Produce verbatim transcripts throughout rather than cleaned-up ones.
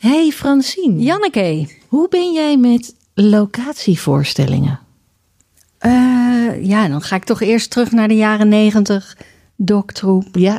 Hey Francine. Janneke. Hoe ben jij met locatievoorstellingen? Uh, ja, dan ga ik toch eerst terug naar de jaren negentig. Doktroep. Ja.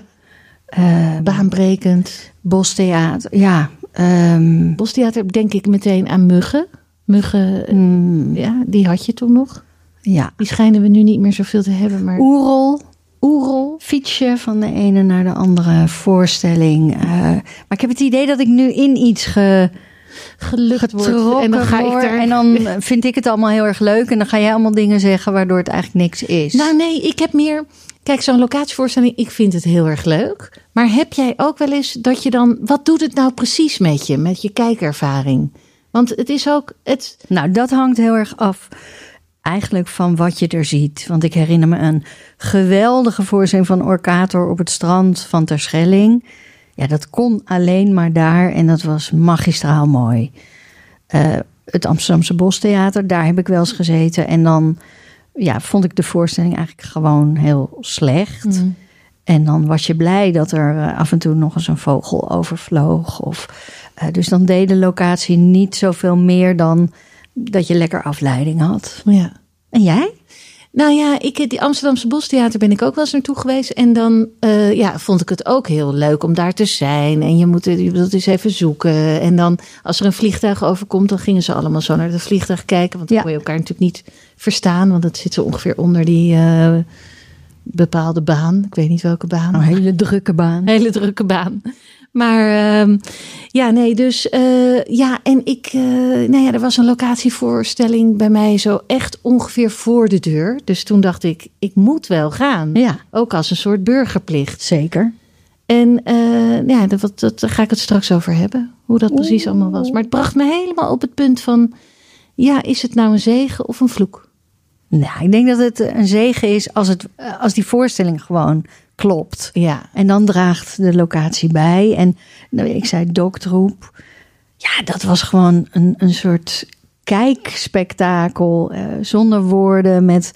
Uh, Baanbrekend. Bostheater. Ja. Um, Bostheater denk ik meteen aan Muggen. Muggen, mm, ja, die had je toen nog. Ja. Die schijnen we nu niet meer zoveel te hebben. Maar... Oerol. Oerol. Fietsje van de ene naar de andere voorstelling. Uh, maar ik heb het idee dat ik nu in iets ge, gelukt word. En dan, ga ik daar... en dan vind ik het allemaal heel erg leuk. En dan ga jij allemaal dingen zeggen waardoor het eigenlijk niks is. Nou nee, ik heb meer... Kijk, zo'n locatievoorstelling, ik vind het heel erg leuk. Maar heb jij ook wel eens dat je dan... Wat doet het nou precies met je, met je kijkervaring? Want het is ook... Het... Nou, dat hangt heel erg af eigenlijk van wat je er ziet. Want ik herinner me een geweldige voorstelling van Orkator op het strand van Terschelling. Ja, dat kon alleen maar daar en dat was magistraal mooi. Uh, het Amsterdamse Bostheater, daar heb ik wel eens gezeten. En dan ja, vond ik de voorstelling eigenlijk gewoon heel slecht. Mm. En dan was je blij dat er af en toe nog eens een vogel overvloog. Of, uh, dus dan deed de locatie niet zoveel meer dan dat je lekker afleiding had. Ja. En jij? Nou ja, ik, die Amsterdamse Bostheater ben ik ook wel eens naartoe geweest. En dan uh, ja, vond ik het ook heel leuk om daar te zijn. En je moet het, je moet het eens even zoeken. En dan als er een vliegtuig overkomt, dan gingen ze allemaal zo naar het vliegtuig kijken. Want dan ja. kon je elkaar natuurlijk niet verstaan. Want dat zit zo ongeveer onder die uh, bepaalde baan. Ik weet niet welke baan. Een hele drukke baan. Een hele drukke baan. Maar uh, ja, nee, dus uh, ja, en ik, uh, nou ja, er was een locatievoorstelling bij mij zo echt ongeveer voor de deur. Dus toen dacht ik, ik moet wel gaan. Ja. Ook als een soort burgerplicht. Zeker. En uh, ja, dat, dat, daar ga ik het straks over hebben, hoe dat precies Oeh. allemaal was. Maar het bracht me helemaal op het punt van, ja, is het nou een zegen of een vloek? Nou, ik denk dat het een zegen is als, het, als die voorstelling gewoon klopt. Ja. En dan draagt de locatie bij. En nou, ik zei Doktroep. Ja, dat was gewoon een, een soort kijkspektakel. Uh, zonder woorden. Met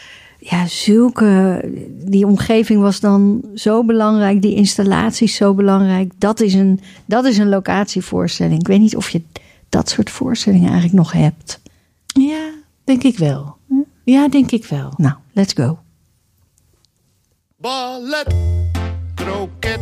ja, zulke... Die omgeving was dan zo belangrijk. Die installaties zo belangrijk. Dat is een, dat is een locatievoorstelling. Ik weet niet of je dat soort voorstellingen eigenlijk nog hebt. Ja, denk ik wel. Ja, denk ik wel. Nou, let's go. Ballet, kroket.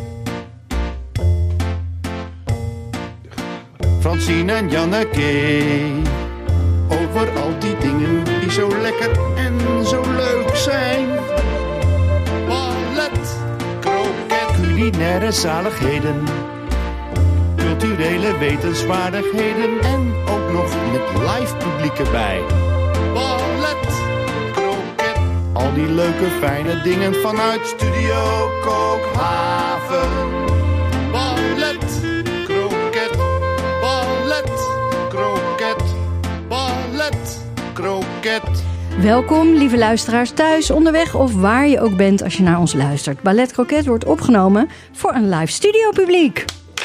Francine en Janneke. Over al die dingen die zo lekker en zo leuk zijn. Ballet, kroket. Culinaire zaligheden. Culturele wetenswaardigheden. En ook nog met live publiek erbij. Ballet. Al die leuke fijne dingen vanuit Studio Kookhaven. Ballet, kroket, ballet, kroket, ballet, kroket. Welkom, lieve luisteraars thuis, onderweg of waar je ook bent als je naar ons luistert. Ballet Kroket wordt opgenomen voor een live studiopubliek.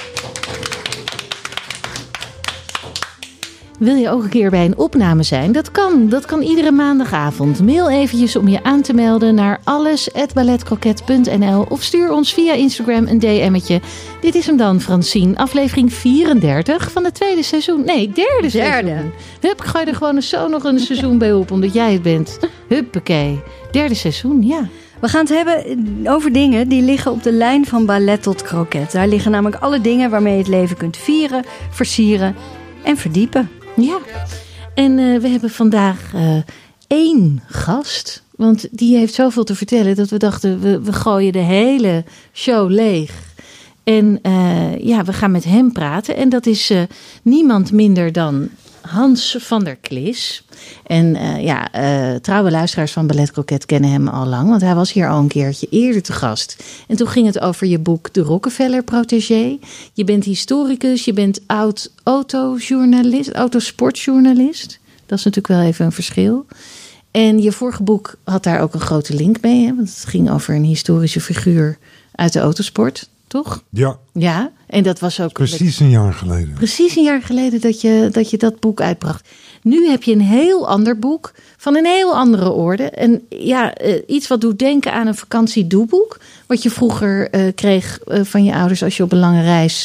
Wil je ook een keer bij een opname zijn? Dat kan. Dat kan iedere maandagavond. Mail eventjes om je aan te melden naar alles at balletkroket punt n l of stuur ons via Instagram een D M'tje. Dit is hem dan, Francine. Aflevering vierendertig van het tweede seizoen. Nee, derde, derde. seizoen. Hup, ga je er gewoon zo nog een seizoen bij op, omdat jij het bent. Huppakee. Derde seizoen, ja. We gaan het hebben over dingen die liggen op de lijn van ballet tot kroket. Daar liggen namelijk alle dingen waarmee je het leven kunt vieren, versieren en verdiepen. Ja, en uh, we hebben vandaag uh, één gast. Want die heeft zoveel te vertellen dat we dachten, we, we gooien de hele show leeg. En uh, ja, we gaan met hem praten. En dat is uh, niemand minder dan Hans van der Klis. En uh, ja, uh, trouwe luisteraars van Ballet Kroket kennen hem al lang. Want hij was hier al een keertje eerder te gast. En toen ging het over je boek De Rockefeller Protégé. Je bent historicus, je bent oud autojournalist, autosportjournalist. Dat is natuurlijk wel even een verschil. En je vorige boek had daar ook een grote link mee. Hè? Want het ging over een historische figuur uit de autosport, toch? Ja. Ja, en dat was ook... Precies een jaar geleden. Precies een jaar geleden dat je, dat je dat boek uitbracht. Nu heb je een heel ander boek van een heel andere orde. En ja, uh, iets wat doet denken aan een vakantiedoeboek. Wat je vroeger uh, kreeg uh, van je ouders als je op een lange reis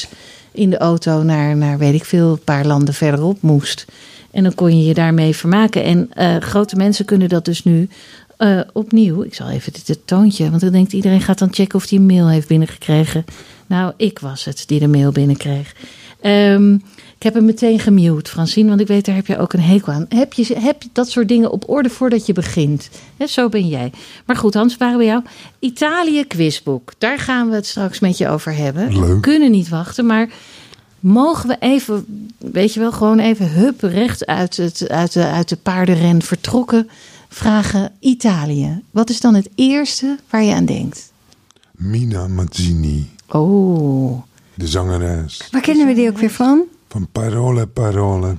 in de auto naar, naar weet ik veel, een paar landen verderop moest. En dan kon je je daarmee vermaken. En uh, grote mensen kunnen dat dus nu uh, opnieuw. Ik zal even dit het toontje, want dan denkt iedereen gaat dan checken of hij een mail heeft binnengekregen. Nou, ik was het die de mail binnenkreeg. Um, ik heb hem meteen gemute, Francine, want ik weet, daar heb je ook een hekel aan. Heb je, heb je dat soort dingen op orde voordat je begint? He, zo ben jij. Maar goed, Hans, waren we jou. Italië quizboek, daar gaan we het straks met je over hebben. Leuk. We kunnen niet wachten, maar mogen we even, weet je wel, gewoon even hup recht uit, het, uit, de, uit de paardenren vertrokken vragen Italië. Wat is dan het eerste waar je aan denkt? Mina Mazzini, Oh. de zangeres. Waar kennen we die ook weer van? Van Parole Parole.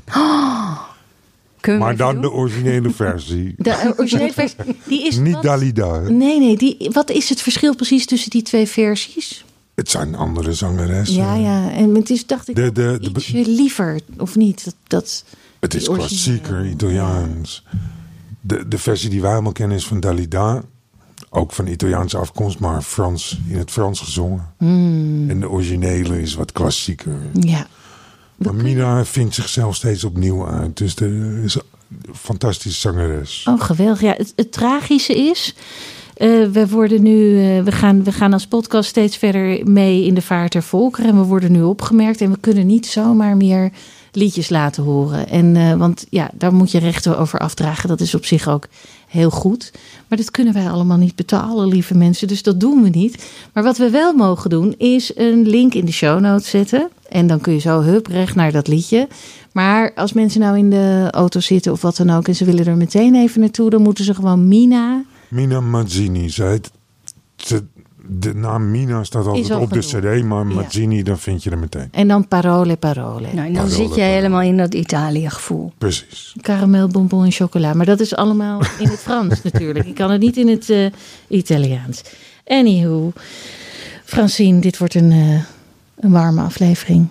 Kunnen we Maar dan even de doen? originele versie. De originele versie, die is Niet wat- Dalida. Nee, nee. Die, wat is het verschil precies tussen die twee versies? Het zijn andere zangeressen. Ja, ja. En het is, dacht ik, De- de- de- ietsje liever, of niet? Dat, dat, Het is die originele. klassieker Italiaans. De, de versie die wij allemaal kennen is van Dalida. Ook van Italiaanse afkomst, maar Frans, in het Frans gezongen. Hmm. En de originele is wat klassieker. Ja. Maar Mina vindt zichzelf steeds opnieuw uit. Dus er is een fantastische zangeres. Oh, geweldig. Ja, het, het tragische is, uh, we worden nu, uh, we, gaan, we gaan als podcast steeds verder mee in de vaart der volkeren. En we worden nu opgemerkt en we kunnen niet zomaar meer liedjes laten horen. En, uh, want ja, daar moet je rechten over afdragen. Dat is op zich ook heel goed. Maar dat kunnen wij allemaal niet betalen, lieve mensen. Dus dat doen we niet. Maar wat we wel mogen doen, is een link in de show notes zetten. En dan kun je zo hup recht naar dat liedje. Maar als mensen nou in de auto zitten of wat dan ook en ze willen er meteen even naartoe, dan moeten ze gewoon Mina. Mina Mazzini. Zij het, ze, de naam Mina staat altijd al op de genoeg. cd, maar Ja. Mazzini, dan vind je er meteen. En dan Parole Parole. Nou, en dan Parole, zit jij parole. helemaal in dat Italië-gevoel. Precies. Karamel, bonbon en chocola. Maar dat is allemaal in het Frans natuurlijk. Ik kan het niet in het uh, Italiaans. Anywho, Francine, dit wordt een, uh, een warme aflevering.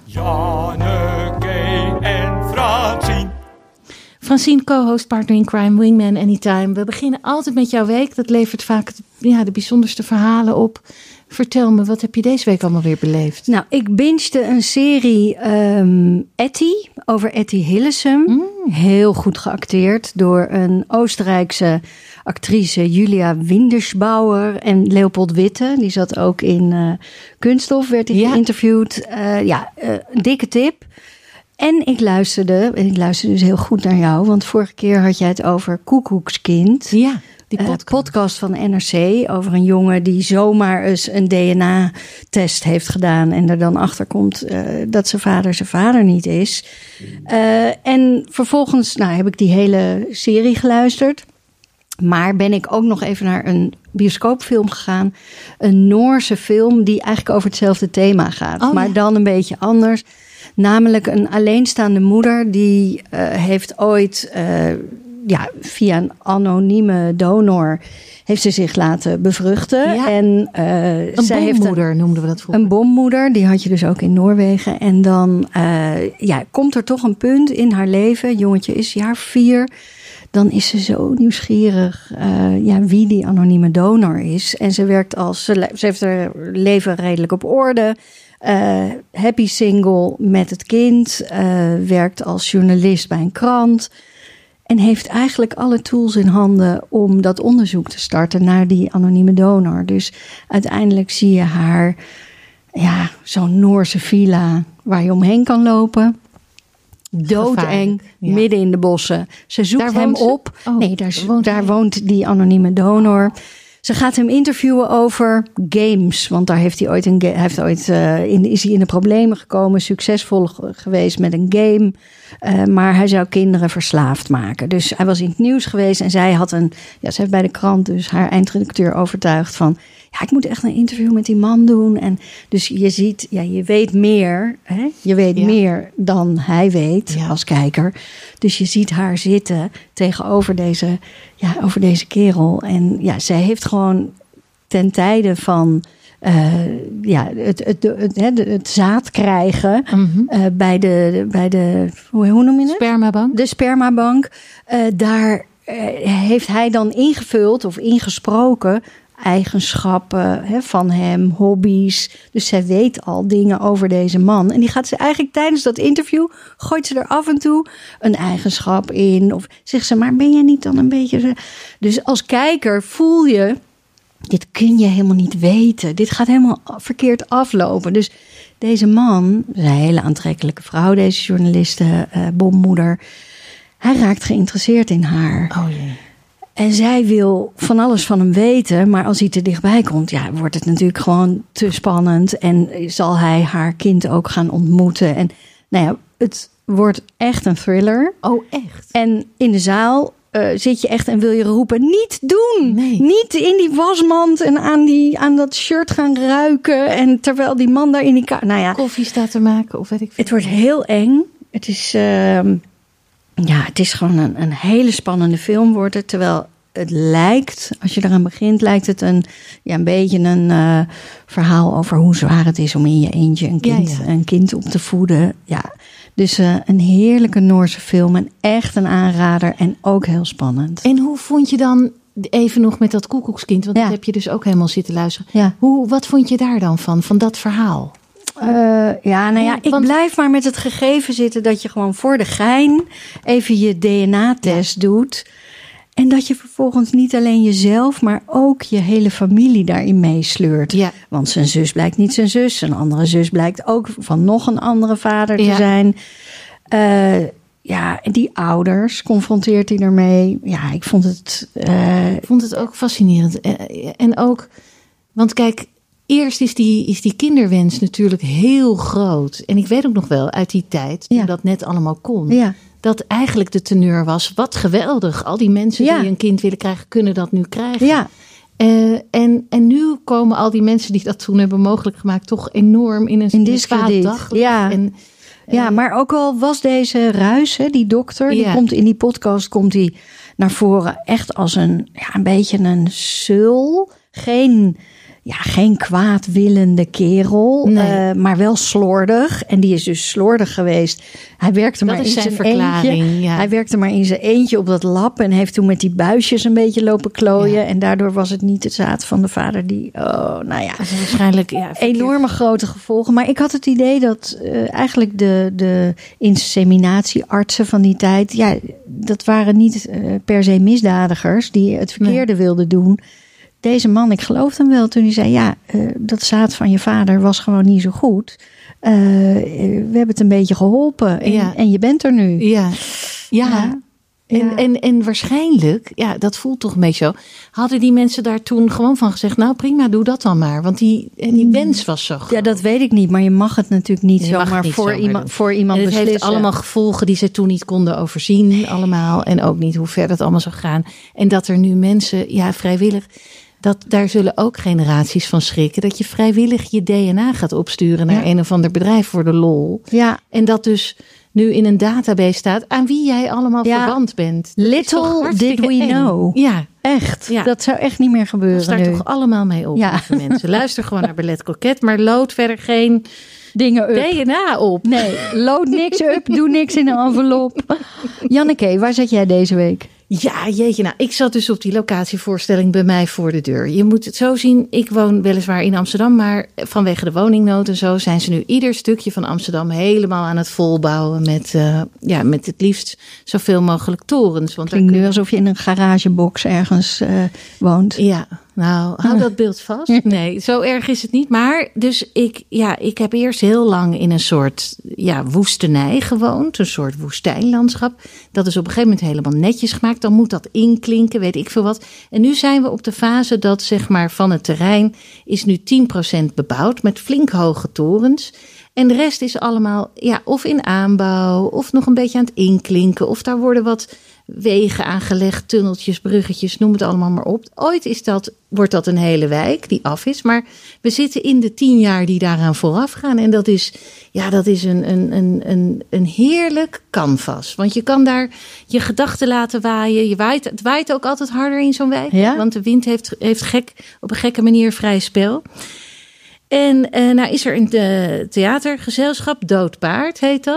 Janneke en Francine. Francine, co-host, partner in crime, wingman anytime. We beginnen altijd met jouw week. Dat levert vaak ja, de bijzonderste verhalen op. Vertel me, wat heb je deze week allemaal weer beleefd? Nou, ik bingede een serie um, Etty, over Etty Hillesum. Mm. Heel goed geacteerd door een Oostenrijkse actrice, Julia Windersbauer, en Leopold Witte. Die zat ook in uh, Kunststof, werd hij Ja. geïnterviewd. Uh, ja, uh, een dikke tip. En ik luisterde, en ik luisterde dus heel goed naar jou, want vorige keer had jij het over Koekoekskind. Ja, die Uh, podcast. podcast van N R C over een jongen die zomaar eens een D N A-test heeft gedaan en er dan achter komt uh, dat zijn vader zijn vader niet is. Uh, en vervolgens nou, heb ik die hele serie geluisterd. Maar ben ik ook nog even naar een bioscoopfilm gegaan. Een Noorse film die eigenlijk over hetzelfde thema gaat. Oh, maar ja. dan een beetje anders. Namelijk een alleenstaande moeder die uh, heeft ooit uh, ja, via een anonieme donor heeft ze zich laten bevruchten. Ja. En uh, Een zij heeft een, bommoeder noemden we dat vroeger. een bommoeder, die had je dus ook in Noorwegen. En dan uh, ja, komt er toch een punt in haar leven. Jongetje is jaar vier. Dan is ze zo nieuwsgierig uh, ja, wie die anonieme donor is. En ze werkt als ze, ze heeft haar leven redelijk op orde. Uh, happy single met het kind. Uh, werkt als journalist bij een krant. En heeft eigenlijk alle tools in handen om dat onderzoek te starten naar die anonieme donor. Dus uiteindelijk zie je haar, ja, zo'n Noorse villa waar je omheen kan lopen. Doodeng, Gevaarlijk, ja. midden in de bossen. Ze zoekt Daar hem woont ze? op. Oh, nee, daar, daar woont daar hij. woont die anonieme donor. Ze gaat hem interviewen over games. Want daar heeft hij ooit, een, hij heeft ooit uh, in, is hij in de problemen gekomen. Succesvol geweest met een game. Uh, maar hij zou kinderen verslaafd maken. Dus hij was in het nieuws geweest. En zij had een. Ja, ze heeft bij de krant dus haar eindredacteur overtuigd van. Ja, ik moet echt een interview met die man doen. En dus je ziet, ja, je weet meer. Hè? Je weet Ja. meer dan hij weet Ja. als kijker. Dus je ziet haar zitten tegenover deze, ja, over deze kerel. En ja, zij heeft gewoon ten tijde van uh, ja, het, het, het, het, het zaad krijgen Mhm. uh, bij de, bij de hoe, hoe noem je het? Spermabank. De spermabank. Uh, daar uh, heeft hij dan ingevuld of ingesproken eigenschappen hè, van hem, hobby's. Dus zij weet al dingen over deze man. En die gaat ze eigenlijk tijdens dat interview, gooit ze er af en toe een eigenschap in. Of zegt ze, maar ben jij niet dan een beetje... Dus als kijker voel je, dit kun je helemaal niet weten. Dit gaat helemaal verkeerd aflopen. Dus deze man, een hele aantrekkelijke vrouw, deze journaliste, uh, bommoeder. Hij raakt geïnteresseerd in haar. Oh jee. En zij wil van alles van hem weten. Maar als hij te dichtbij komt, ja, wordt het natuurlijk gewoon te spannend. En zal hij haar kind ook gaan ontmoeten. En nou ja, het wordt echt een thriller. Oh, echt? En in de zaal uh, zit je echt en wil je roepen, niet doen! Nee. Niet in die wasmand en aan, die, aan dat shirt gaan ruiken. En terwijl die man daar in die kamer... Nou ja, koffie staat te maken of weet ik veel. het wordt heel eng. Het is... Uh, Ja, het is gewoon een, een hele spannende film wordt het. Terwijl het lijkt, als je eraan begint, lijkt het een, ja, een beetje een uh, verhaal over hoe zwaar het is om in je eentje een kind, Ja, ja. een kind op te voeden. Ja, dus uh, een heerlijke Noorse film en echt een aanrader en ook heel spannend. En hoe vond je dan, even nog met dat koekoekskind, want Ja. dat heb je dus ook helemaal zitten luisteren. Ja. Hoe, wat vond je daar dan van, van dat verhaal? Uh, ja, nou ja, ik Want- blijf maar met het gegeven zitten dat je gewoon voor de gein even je D N A-test doet. En dat je vervolgens niet alleen jezelf, maar ook je hele familie daarin meesleurt. Ja. Want zijn zus blijkt niet zijn zus. Zijn andere zus blijkt ook van nog een andere vader te Ja. zijn. Uh, ja, en die ouders confronteert hij ermee. Ja, ik vond het... Uh, Ik vond het ook fascinerend. Eh, En ook, want kijk, eerst is die, is die kinderwens natuurlijk heel groot. En ik weet ook nog wel uit die tijd, toen Ja. dat net allemaal kon. ja, Dat eigenlijk de teneur was, wat geweldig. Al die mensen Ja. die een kind willen krijgen, kunnen dat nu krijgen. ja, Eh, en, en nu komen al die mensen die dat toen hebben mogelijk gemaakt, toch enorm in een, In in een discrediet. kwaad daglicht. Ja. En, ja, maar ook al was deze Ruis, hè, die dokter, die Ja. komt in die podcast komt die naar voren echt als een, ja, een beetje een sul. Geen, ja, geen kwaadwillende kerel, Nee. uh, maar wel slordig. En die is dus slordig geweest. Hij werkte Dat maar is in zijn zijn verklaring, eentje. ja. Hij werkte maar in zijn eentje op dat lab en heeft toen met die buisjes een beetje lopen klooien. Ja. En daardoor was het niet het zaad van de vader die, oh, nou ja. dat is waarschijnlijk ja, verkeerd. Enorme grote gevolgen. Maar ik had het idee dat uh, eigenlijk de, de inseminatieartsen van die tijd, ja, dat waren niet uh, per se misdadigers die het verkeerde Nee. wilden doen. Deze man, ik geloof hem wel toen hij zei, ja, uh, dat zaad van je vader was gewoon niet zo goed. Uh, we hebben het een beetje geholpen en, Ja. en je bent er nu. Ja, ja. Ja. En, Ja. en, en waarschijnlijk, ja, dat voelt toch een beetje zo, hadden die mensen daar toen gewoon van gezegd, nou prima, doe dat dan maar. Want die, en die wens was zo groot. Ja, dat weet ik niet, maar je mag het natuurlijk niet Je mag zomaar het niet voor, zomaar iemand, doen. voor iemand En het beslissen. heeft allemaal gevolgen die ze toen niet konden overzien allemaal. En ook niet hoe ver dat allemaal zou gaan. En dat er nu mensen, ja, vrijwillig, dat daar zullen ook generaties van schrikken. Dat je vrijwillig je D N A gaat opsturen naar Ja. een of ander bedrijf voor de lol. Ja, En dat dus nu in een database staat aan wie jij allemaal Ja. verwant bent. Dat is Little toch hartstikke did we eng. know. Ja, echt. Ja. Dat zou echt niet meer gebeuren sta nu. toch allemaal mee op, Ja. lieve mensen. Luister gewoon naar Ballet Coquette, maar lood verder geen Dingen up. D N A op. Nee, load niks up, doe niks in een envelop. Janneke, waar zat jij deze week? Ja, jeetje. Nou, ik zat dus op die locatievoorstelling bij mij voor de deur. Je moet het zo zien. Ik woon weliswaar in Amsterdam, maar vanwege de woningnood en zo zijn ze nu ieder stukje van Amsterdam helemaal aan het volbouwen met, uh, ja, met het liefst zoveel mogelijk torens. Want daar Klinkt nu kun- alsof je in een garagebox ergens uh, woont. Ja, nou, hou dat beeld vast. Nee, zo erg is het niet. Maar dus ik, ja, ik heb eerst heel lang in een soort ja, woestenij gewoond. Een soort woestijnlandschap. Dat is op een gegeven moment helemaal netjes gemaakt. Dan moet dat inklinken, weet ik veel wat. En nu zijn we op de fase dat zeg maar van het terrein is nu tien procent bebouwd met flink hoge torens. En de rest is allemaal ja, of in aanbouw of nog een beetje aan het inklinken. Of daar worden wat wegen aangelegd, tunneltjes, bruggetjes, noem het allemaal maar op. Ooit is dat, wordt dat een hele wijk die af is. Maar we zitten in de tien jaar die daaraan vooraf gaan. En dat is, ja, dat is een, een, een, een, een heerlijk canvas. Want je kan daar je gedachten laten waaien. Je waait, het waait ook altijd harder in zo'n wijk. Ja? Want de wind heeft, heeft gek, op een gekke manier vrij spel. En uh, nou is er een uh, theatergezelschap, Dood Paard heet dat.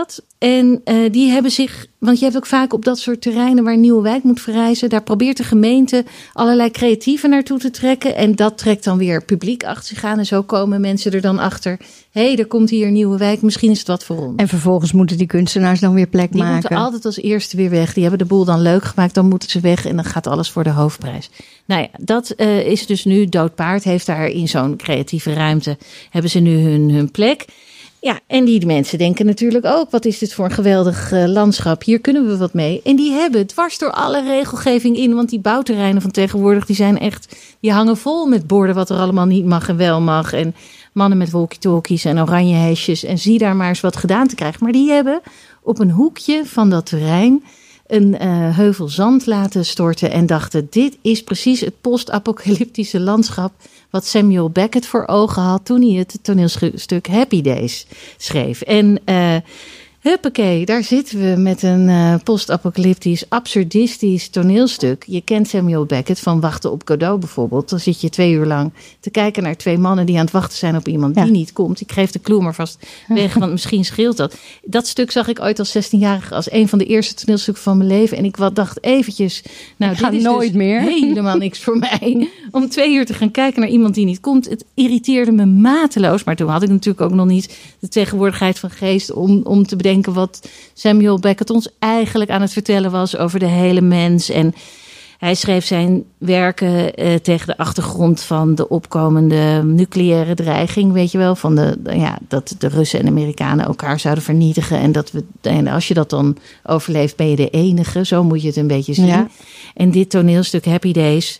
En uh, die hebben zich, want je hebt ook vaak op dat soort terreinen waar een nieuwe wijk moet verrijzen, daar probeert de gemeente allerlei creatieven naartoe te trekken. En dat trekt dan weer publiek achter zich aan. En zo komen mensen er dan achter, hé, hey, er komt hier een nieuwe wijk, misschien is het wat voor ons. En vervolgens moeten die kunstenaars dan weer plek die maken. Die moeten altijd als eerste weer weg. Die hebben de boel dan leuk gemaakt, dan moeten ze weg en dan gaat alles voor de hoofdprijs. Nou ja, dat uh, is dus nu, Dood Paard heeft daar in zo'n creatieve ruimte, hebben ze nu hun, hun plek. Ja, en die mensen denken natuurlijk ook, wat is dit voor een geweldig uh, landschap, hier kunnen we wat mee. En die hebben dwars door alle regelgeving in, want die bouwterreinen van tegenwoordig, die zijn echt, die hangen vol met borden wat er allemaal niet mag en wel mag. En mannen met walkie-talkies en oranje hesjes en zie daar maar eens wat gedaan te krijgen. Maar die hebben op een hoekje van dat terrein een uh, heuvel zand laten storten en dachten, dit is precies het post-apocalyptische landschap wat Samuel Beckett voor ogen had toen hij het toneelstuk Happy Days schreef. En uh, huppakee, daar zitten we met een uh, post-apocalyptisch, absurdistisch toneelstuk. Je kent Samuel Beckett van Wachten op Godot bijvoorbeeld. Dan zit je twee uur lang te kijken naar twee mannen die aan het wachten zijn op iemand ja. die niet komt. Ik geef de clue maar vast weg, want misschien scheelt dat. Dat stuk zag ik ooit als zestienjarige als een van de eerste toneelstukken van mijn leven. En ik dacht eventjes, nou ik dit ga is nooit dus meer. helemaal niks voor mij. Om twee uur te gaan kijken naar iemand die niet komt. Het irriteerde me mateloos. Maar toen had ik natuurlijk ook nog niet de tegenwoordigheid van geest om, om te bedenken wat Samuel Beckett ons eigenlijk aan het vertellen was over de hele mens. En hij schreef zijn werken uh, tegen de achtergrond van de opkomende nucleaire dreiging. Weet je wel, van de, ja, dat de Russen en Amerikanen elkaar zouden vernietigen. En, dat we, en als je dat dan overleeft, ben je de enige. Zo moet je het een beetje zien. Ja. En dit toneelstuk Happy Days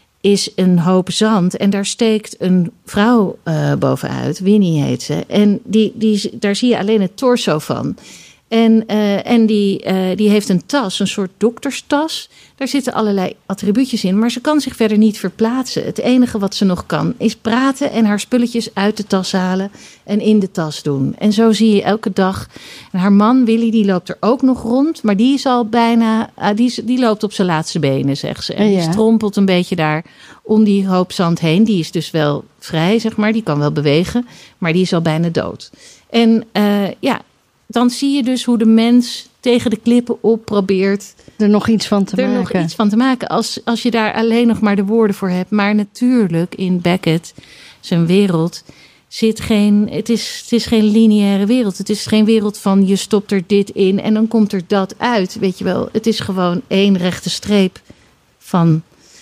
is een hoop zand. En daar steekt een vrouw uh, bovenuit. Winnie heet ze. En die, die, daar zie je alleen het torso van. En, uh, en die, uh, die heeft een tas, een soort dokterstas. Daar zitten allerlei attribuutjes in. Maar ze kan zich verder niet verplaatsen. Het enige wat ze nog kan is praten en haar spulletjes uit de tas halen en in de tas doen. En zo zie je elke dag. En haar man, Willy, die loopt er ook nog rond. Maar die is al bijna, uh, die, die loopt op zijn laatste benen, zegt ze. En die ja. strompelt een beetje daar om die hoop zand heen. Die is dus wel vrij, zeg maar. Die kan wel bewegen. Maar die is al bijna dood. En uh, ja... dan zie je dus hoe de mens tegen de klippen op probeert er nog iets van te er maken. nog iets van te maken. Als, als je daar alleen nog maar de woorden voor hebt. Maar natuurlijk in Beckett, zijn wereld, zit geen, het is, het is geen lineaire wereld. Het is geen wereld van je stopt er dit in en dan komt er dat uit. Weet je wel, het is gewoon één rechte streep van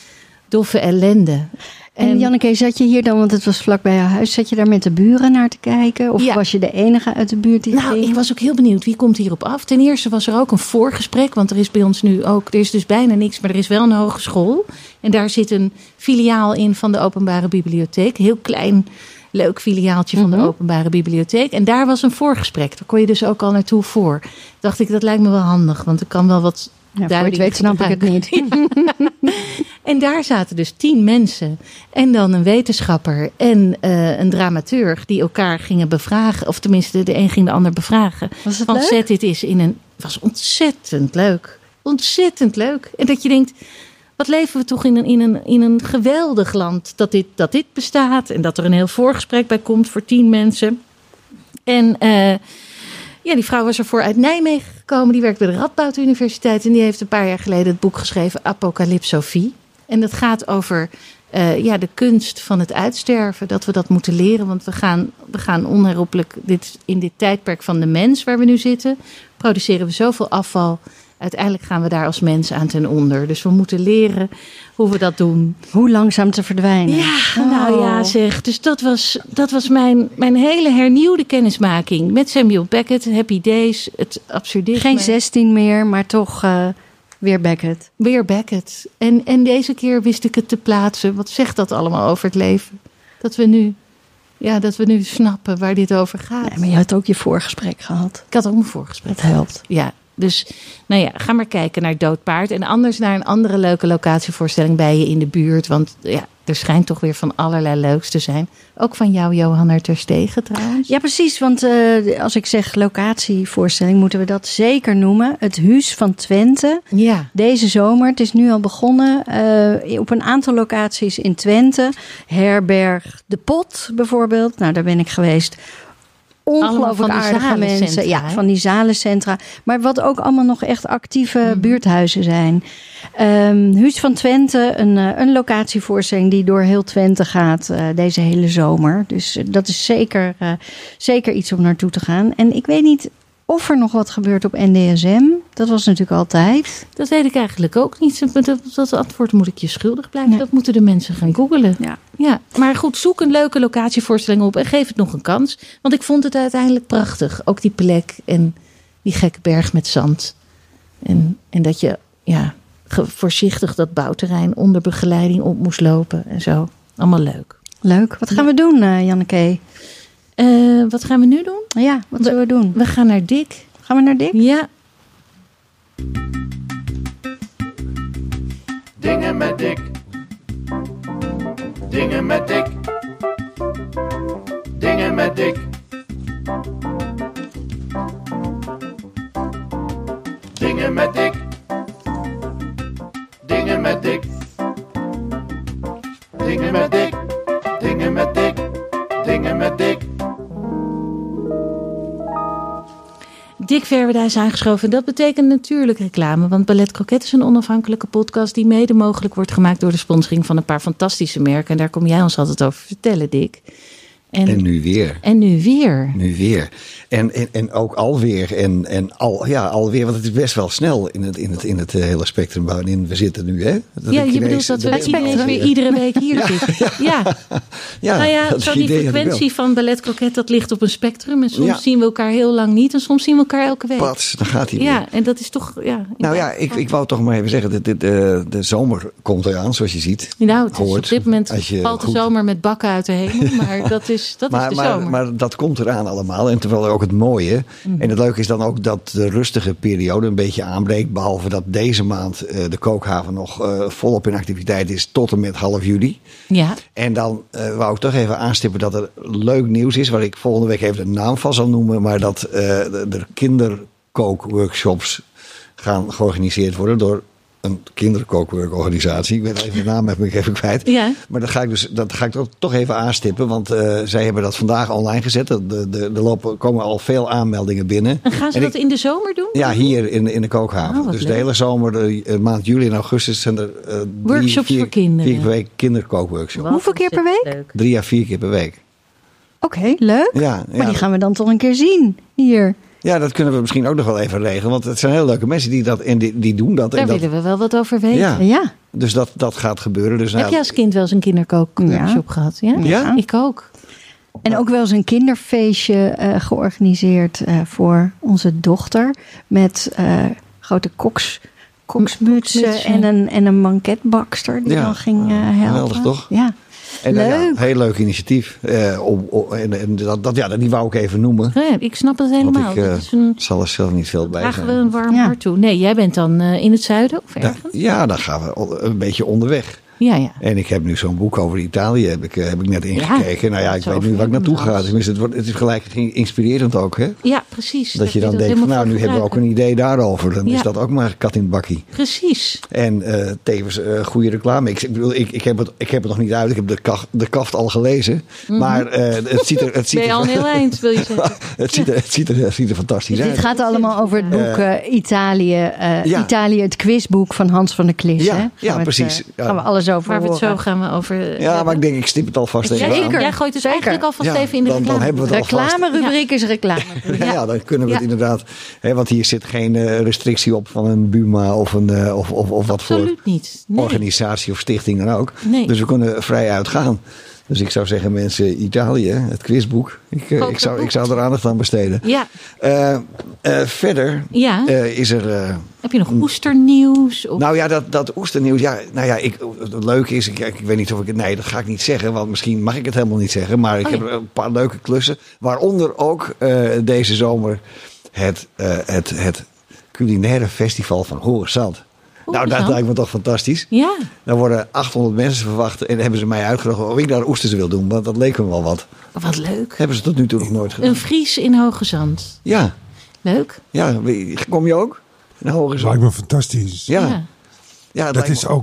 doffe ellende. En, en Janneke, zat je hier dan, want het was vlak bij jouw huis, zat je daar met de buren naar te kijken? Of ja. was je de enige uit de buurt die Nou, ging? ik was ook heel benieuwd, wie komt hierop af? Ten eerste was er ook een voorgesprek, want er is bij ons nu ook, er is dus bijna niks, maar er is wel een hogeschool. En daar zit een filiaal in van de openbare bibliotheek. Heel klein, leuk filiaaltje van mm-hmm. de openbare bibliotheek. En daar was een voorgesprek, daar kon je dus ook al naartoe voor. Dacht ik, dat lijkt me wel handig, want er kan wel wat... Ja, voor het weet snap ik het niet. Ja. En daar zaten dus tien mensen. En dan een wetenschapper en uh, een dramaturg die elkaar gingen bevragen. Of tenminste, de een ging de ander bevragen. Was het van, leuk? Zet dit is in een... Het was ontzettend leuk. Ontzettend leuk. En dat je denkt, wat leven we toch in een, in een, in een geweldig land. Dat dit, dat dit bestaat. En dat er een heel voorgesprek bij komt voor tien mensen. En... Uh, Ja, die vrouw was ervoor uit Nijmegen gekomen. Die werkt bij de Radboud Universiteit. En die heeft een paar jaar geleden het boek geschreven Apocalypsofie. En dat gaat over uh, ja, de kunst van het uitsterven. Dat we dat moeten leren. Want we gaan, we gaan onherroepelijk dit, in dit tijdperk van de mens waar we nu zitten. Produceren we zoveel afval. Uiteindelijk gaan we daar als mens aan ten onder. Dus we moeten leren hoe we dat doen. Hoe langzaam te verdwijnen. Ja, oh. nou ja zeg. Dus dat was, dat was mijn, mijn hele hernieuwde kennismaking. Met Samuel Beckett, Happy Days, het absurdisme. Geen zestien meer, maar toch uh, weer Beckett. Weer Beckett. En, en deze keer wist ik het te plaatsen. Wat zegt dat allemaal over het leven? Dat we nu, ja, dat we nu snappen waar dit over gaat. Ja, maar je had ook je voorgesprek gehad. Ik had ook mijn voorgesprek. Dat helpt. Ja. Dus nou ja, ga maar kijken naar Dood Paard. En anders naar een andere leuke locatievoorstelling bij je in de buurt. Want ja, er schijnt toch weer van allerlei leuks te zijn. Ook van jou, Johanna Terstegen trouwens. Ja, precies. Want uh, als ik zeg locatievoorstelling, moeten we dat zeker noemen. Het Huus van Twente. Ja. Deze zomer. Het is nu al begonnen. Uh, op een aantal locaties in Twente. Herberg De Pot bijvoorbeeld. Nou, daar ben ik geweest. ongelooflijk van die aardige mensen. zalencentra, Ja, hè? van die zalencentra. Maar wat ook allemaal nog echt actieve Mm-hmm. buurthuizen zijn. Um, Huis van Twente, een, uh, een locatievoorstelling die door heel Twente gaat uh, deze hele zomer. Dus uh, dat is zeker, uh, zeker iets om naartoe te gaan. En ik weet niet of er nog wat gebeurt op N D S M. Dat was natuurlijk altijd. Dat weet ik eigenlijk ook niet. Dat, dat antwoord moet ik je schuldig blijven. Nee. Dat moeten de mensen gaan googlen. Ja. Ja, maar goed, zoek een leuke locatievoorstelling op en geef het nog een kans. Want ik vond het uiteindelijk prachtig. Ook die plek en die gekke berg met zand. En, en dat je ja, ge- voorzichtig dat bouwterrein onder begeleiding op moest lopen en zo. Allemaal leuk. Leuk. Wat gaan we doen, uh, Janneke? Uh, wat gaan we nu doen? Ja, wat zullen we doen? We gaan naar Dick. Gaan we naar Dick? Ja. Dingen met Dick. Dingen met Dick. Dingen met Dick. Dingen met Dick. Dingen met Dick. Dingen met Dick. Dingen met Dick. Dingen met Dick. Dick Verweda is aangeschoven. En dat betekent natuurlijk reclame. Want Ballet Croquet is een onafhankelijke podcast die mede mogelijk wordt gemaakt door de sponsoring van een paar fantastische merken. En daar kom jij ons altijd over vertellen, Dick. En, En nu weer. En nu weer. Nu weer. En, en, en ook alweer. En, en al, ja, alweer. Want het is best wel snel in het, in het, in het uh, hele spectrum waarin we zitten nu. Hè? Dat Ja, ik je ineens- bedoelt dat we ik ineens ineens weer iedere week hier Ja. zitten. Ja. Ja, Nou ja, dat zo idee die had ik wel. frequentie van Ballet Croquet, dat ligt op een spectrum. En soms Ja. zien we elkaar heel lang niet. En soms zien we elkaar elke week. Pats, dan gaat hij weer. Ja, en dat is toch... Ja, Nou ja, ik, ik wou toch maar even zeggen. De, de, de, de zomer komt eraan, zoals je ziet. Nou, het is hoort, op dit moment als je valt de goed- zomer met bakken uit de hemel. Maar dat is, dat maar, is de maar, zomer. maar dat komt eraan allemaal. En terwijl ook het mooie. Mhm. En het leuke is dan ook dat de rustige periode een beetje aanbreekt. Behalve dat deze maand uh, de kookhaven nog uh, volop in activiteit is. Tot en met half juli. Ja, En dan uh, wou ik toch even aanstippen dat er leuk nieuws is. Waar ik volgende week even de naam van zal noemen. Maar dat uh, er kinderkookworkshops gaan georganiseerd worden door een kinderkookworkorganisatie. Ik weet even de naam heb ik even kwijt. Ja. Maar dat ga ik dus dat ga ik toch, toch even aanstippen. Want uh, zij hebben dat vandaag online gezet. Er de, de, de lopen, komen al veel aanmeldingen binnen. en gaan ze En dat ik- in de zomer doen? Ja, hier in, in de kookhaven. Oh, wat dus leuk. de hele zomer, de uh, maand juli en augustus zijn er uh, drie, Workshops vier, voor kinderen. vier per week kinderkookworkshops. Wat Hoeveel keer per week? ontzettend leuk. Drie à vier keer per week. Oké, okay, leuk. Ja, Maar ja. die gaan we dan toch een keer zien hier. Ja, dat kunnen we misschien ook nog wel even regelen. Want het zijn hele leuke mensen die dat en die, die doen dat. Daar en dat willen we wel wat over weten. Ja. Ja. Dus dat, dat gaat gebeuren. Dus Heb nou, jij als kind wel eens een kinderkookworkshop Ja. gehad? Ja? Ja? Ik ook. En ook wel eens een kinderfeestje uh, georganiseerd uh, voor onze dochter. Met uh, grote koks, koksmutsen Koksmutsen. en een, en een banketbakster die Ja. dan ging uh, helpen. Geweldig, toch? Ja. en, nou ja, leuk. heel leuk initiatief. Eh, om, om- en en dat, dat, ja, die wou ik even noemen. Ja, ik snap het helemaal. Want ik uh, dat is een, zal er zelf niet veel bij dragen we zijn. een warm Ja. hart toe. Nee, jij bent dan uh, in het zuiden of Da- ergens? ja, dan gaan we on- een beetje onderweg. Ja, ja. En ik heb nu zo'n boek over Italië, heb ik, eh, heb ik net ingekeken. nou ja, dat ik is weet nu waar ik naartoe ga. overwegend Tenminste, het, wordt, het is gelijk inspirerend ook, hè? Ja, precies. Dat je Daar dan kun denkt, van, nou, helemaal nu voor hebben we ook een gebruiken. idee daarover. Dan Ja. is dat ook maar kat in het bakkie. Precies. En eh, tevens eh, goede reclame. Ik, ik bedoel, ik, ik, heb het, ik heb het nog niet uit. Ik heb de, kaft, de kaft al gelezen. Maar eh, het ziet er... Het ziet Ben je er al een heel eind, wil je zeggen? het, ziet er, het, ziet er, het ziet er fantastisch Dus uit. dit gaat allemaal over het boek uh, Italië, uh, Ja. Italië, het quizboek van Hans van der Klis. Ja, hè? Gaan ja, we het, precies. uh, Ja. gaan we alles over Waar we het zo horen. gaan we over. Ja, maar ik denk, ik stip het alvast even jij, aan. Zeker. jij gooit dus Zeker. eigenlijk alvast Ja, even in de dan- dan reclame. hebben we het alvast. Reclamerubriek is reclame. Ja, ja, dan kunnen we het Ja. inderdaad. Hè, want hier zit geen eh, restrictie op van een Buma of, een, eh, of, of, of wat voor Absoluut niet. Nee. organisatie of stichting dan ook. Nee. Dus we kunnen vrij uitgaan. Dus ik zou zeggen, mensen, Italië, het quizboek. Ik, eh, Koop ik, zou, dat ik zou er aandacht aan besteden. Ja, Eh, eh, verder ja. eh, is er. eh, Heb je nog oesternieuws? Of... nou ja, dat, dat oesternieuws. Ja, nou ja, ik, het leuke is, ik, ik weet niet of ik het. Nee, dat ga ik niet zeggen. Want misschien mag ik het helemaal niet zeggen. Maar ik Oh, heb ja. een paar leuke klussen. Waaronder ook eh, deze zomer het, eh, het, het culinaire festival van Hoogezand. Nou, dat Hoogezand? lijkt me toch fantastisch. Ja, Daar worden achthonderd mensen verwacht. En hebben ze mij uitgenodigd of ik daar oesters wil doen. Want dat leek me wel wat. wat leuk. Hebben ze tot nu toe nog nooit gedaan. Een Fries in Hoge Zand. Ja, Leuk. ja. Kom je ook? In Hoogezand? Lijkt me fantastisch. Ja. Ja, het Dat lijkt is me- ook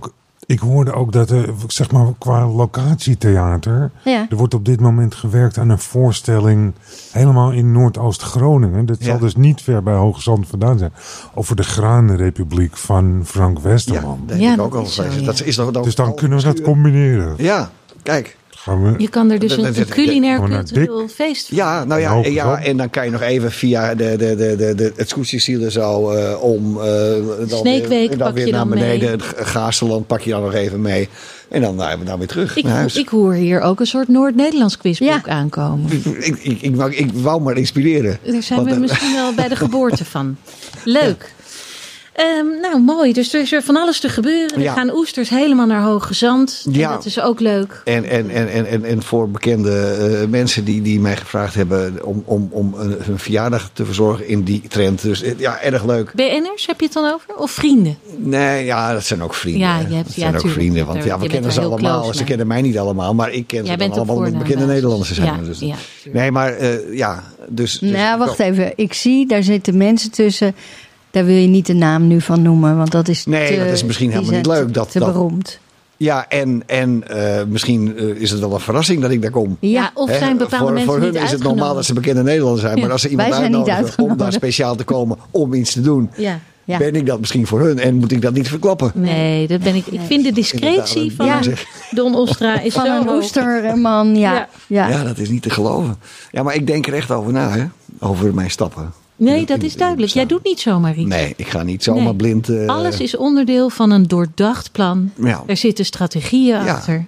Ik hoorde ook dat er, zeg maar, qua locatietheater... Ja. er wordt op dit moment gewerkt aan een voorstelling... helemaal in Noordoost-Groningen. Dat Ja. zal dus niet ver bij Hoge Zand vandaan zijn. Over de Granenrepubliek van Frank Ja, Westerman. dat Ja, heb ik dat ook al is zo, gelezen. ja. Dat is nog, nog Dus dan al kunnen we dat bestuur. combineren. Ja, kijk. Gaan we... Je kan er dus Dat- een, dat- een dat- culinair gewoon naar cultureel feest van. Ja, nou ja, Hoge ja, Zand. en dan kan je nog even via de, de, de, de, de, het Scootjesziel zo uh, om... Uh, dan Sneekweek weer, en dan pak weer je naar dan beneden. mee. Het Gaasterland pak je dan nog even mee. En dan, nou, dan weer terug Ik, naar huis. ik hoor hier ook een soort Noord-Nederlands quizboek Ja. aankomen. Ik, ik, ik, wou, ik wou maar inspireren. Daar zijn Want, we eh, misschien wel bij de geboorte van. Leuk. Ehm, nou, mooi. Dus er is er van alles te gebeuren. Er Ja. gaan oesters helemaal naar Hoge Zand. En Ja. dat is ook leuk. En, en, en, en, en, en voor bekende uh, mensen die, die mij gevraagd hebben om, om, om een, een verjaardag te verzorgen in die trend. Dus uh, ja, erg leuk. B N'ers heb je het dan over? Of vrienden? Nee, ja, dat zijn ook vrienden. Ja, hè. je hebt- dat ja, zijn ook tuurlijk. vrienden. Want Daar- ja, je we bent kennen er ze heel allemaal. close Ze mee. kennen mij niet allemaal, maar ik ken Jij ze bent dan op allemaal. De bekende voornaambasis. Nederlanders zijn Ja, we dus. ja, tuurlijk. Nee, maar uh, ja, dus... dus Nou, wacht even. Ik zie, daar zitten mensen tussen. Daar wil je niet de naam nu van noemen, want dat is Nee, te, dat is misschien die helemaal niet zijn leuk, te- dat- te dat- beroemd. Ja, en, en uh, misschien uh, is het wel een verrassing dat ik daar kom. Ja, of Hè, zijn bepaalde voor, mensen voor hun niet is het uitgenodigd? normaal dat ze bekende Nederlanders zijn. Maar Ja, als ze iemand wij zijn niet uitnodigen om daar uitgenodigd. speciaal te komen om iets te doen... Ja. Ja. ben ik dat misschien voor hun en moet ik dat niet verklappen. Nee, dat ben ik. Ik vind de discretie Inderdaad, van ja. een Don Ostra is Van zo een hoog. oesterman, ja. Ja. ja. Ja, dat is niet te geloven. Ja, maar ik denk er echt over na, hè? Over mijn stappen. Nee, In- dat in- is in duidelijk. Jij bestaan. doet niet zomaar iets. Nee, ik ga niet zomaar Nee. blind... uh, Alles is onderdeel van een doordacht plan. Ja. Er zitten strategieën Ja. achter.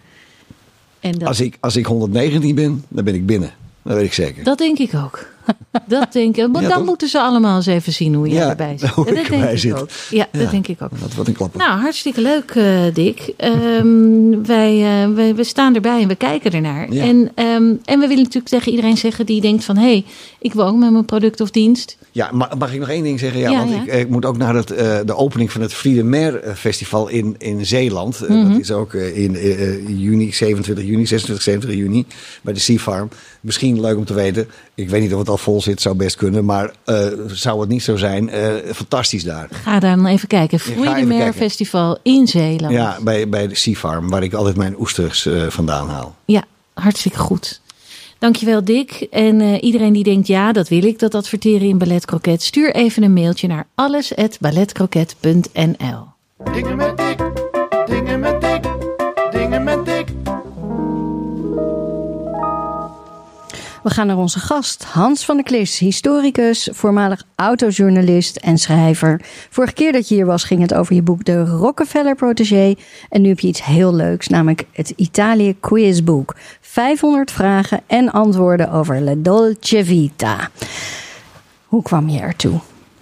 En dat, Als ik, als ik honderddegentien ben, dan ben ik binnen. Dat weet ik zeker. dat denk ik ook. Dat denk ik. Maar Ja, dan toch? moeten ze allemaal eens even zien hoe jij Ja, erbij zit. hoe dat ik denk erbij ik zit. ook. Ja, dat Ja. denk ik ook. Wat, wat een klapper. Nou, hartstikke leuk, eh, Dick. Ehm, wij, eh, wij, we staan erbij en we kijken ernaar. Ja. En, ehm, en we willen natuurlijk tegen iedereen zeggen die denkt van... hé, hey, ik woon met mijn product of dienst. Ja, mag, mag ik nog één ding zeggen? Ja, Ja, want ja. Ik, ik moet ook naar het, uh, de opening van het Friedemer Festival in, in Zeeland. Uh, Mhm. Dat is ook uh, in uh, juni, zevenentwintig juni, zesentwintig, zevenentwintig juni bij de Sea Farm. Misschien leuk om te weten. Ik weet niet of het al vol zit, zou best kunnen. Maar uh, zou het niet zo zijn, uh, fantastisch daar. Ga daar dan even kijken. ga even Friedemer kijken. Festival in Zeeland. Ja, bij, bij de Sea Farm, waar ik altijd mijn oesters uh, vandaan haal. Ja, hartstikke goed. Dankjewel, Dick. En uh, iedereen die denkt, ja, dat wil ik, dat adverteren in Ballet Croquet. Stuur even een mailtje naar alles at balletcroquet punt n l. Dingen met Dick, dingen met Dick, dingen met Dick. We gaan naar onze gast, Hans van der Klis, historicus, voormalig autojournalist en schrijver. Vorige keer dat je hier was ging het over je boek De Rockefeller Protégé. En nu heb je iets heel leuks, namelijk het Italië Quizboek. vijfhonderd vragen en antwoorden over La Dolce Vita. Hoe kwam je ertoe?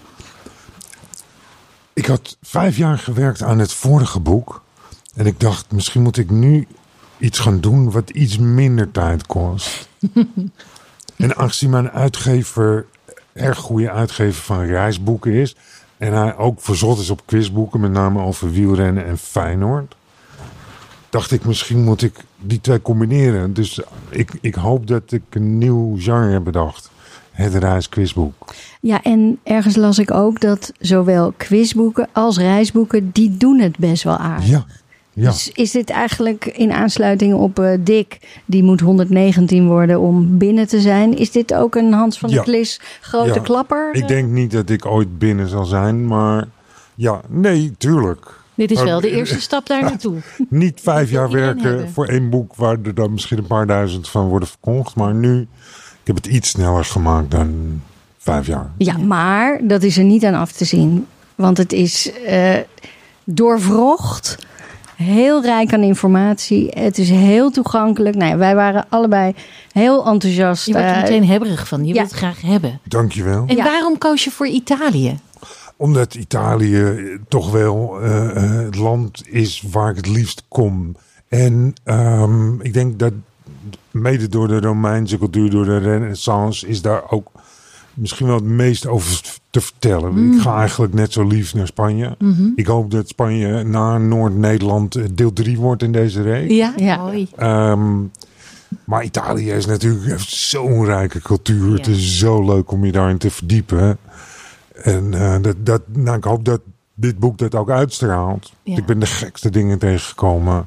Ik had vijf jaar gewerkt aan het vorige boek. En ik dacht, misschien moet ik nu iets gaan doen wat iets minder tijd kost. En aangezien mijn uitgever erg goede uitgever van reisboeken is. En hij ook verzot is op quizboeken, met name over wielrennen en Feyenoord. Dacht ik, misschien moet ik die twee combineren. Dus ik, ik hoop dat ik een nieuw genre heb bedacht. Het reisquizboek. Ja, en ergens las ik ook dat zowel quizboeken als reisboeken, die doen het best wel aardig. Ja, ja. Dus is dit eigenlijk in aansluiting op uh, Dick, die moet honderddegentien worden om binnen te zijn. Is dit ook een Hans van der Ja. Klis grote Ja. klapper? Ik denk niet dat ik ooit binnen zal zijn, maar ja, nee, tuurlijk. Dit is Maar- wel de eerste stap daar naartoe. Niet vijf jaar iedereen werken hebben. voor één boek waar er dan misschien een paar duizend van worden verkocht. Maar nu, ik heb het iets sneller gemaakt dan vijf jaar. Ja, maar dat is er niet aan af te zien. Want het is uh, doorwrocht, heel rijk aan informatie. Het is heel toegankelijk. Nou ja, wij waren allebei heel enthousiast. Je wordt er Uh, meteen hebberig van. Je ja. wilt het graag hebben. Dankjewel. En Ja. waarom koos je voor Italië? Omdat Italië toch wel uh, uh, het land is waar ik het liefst kom. En um, ik denk dat mede door de Romeinse cultuur, door de Renaissance, is daar ook misschien wel het meest over te vertellen. Mm. Ik ga eigenlijk net zo lief naar Spanje. Mm-hmm. Ik hoop dat Spanje na Noord-Nederland uh, deel drie wordt in deze reeks. Ja, Ja. mooi. Um, maar Italië is natuurlijk heeft zo'n rijke cultuur. Ja. Het is zo leuk om je daarin te verdiepen. En uh, dat, dat, nou, ik hoop dat dit boek dat ook uitstraalt. Ja. Ik ben de gekste dingen tegengekomen.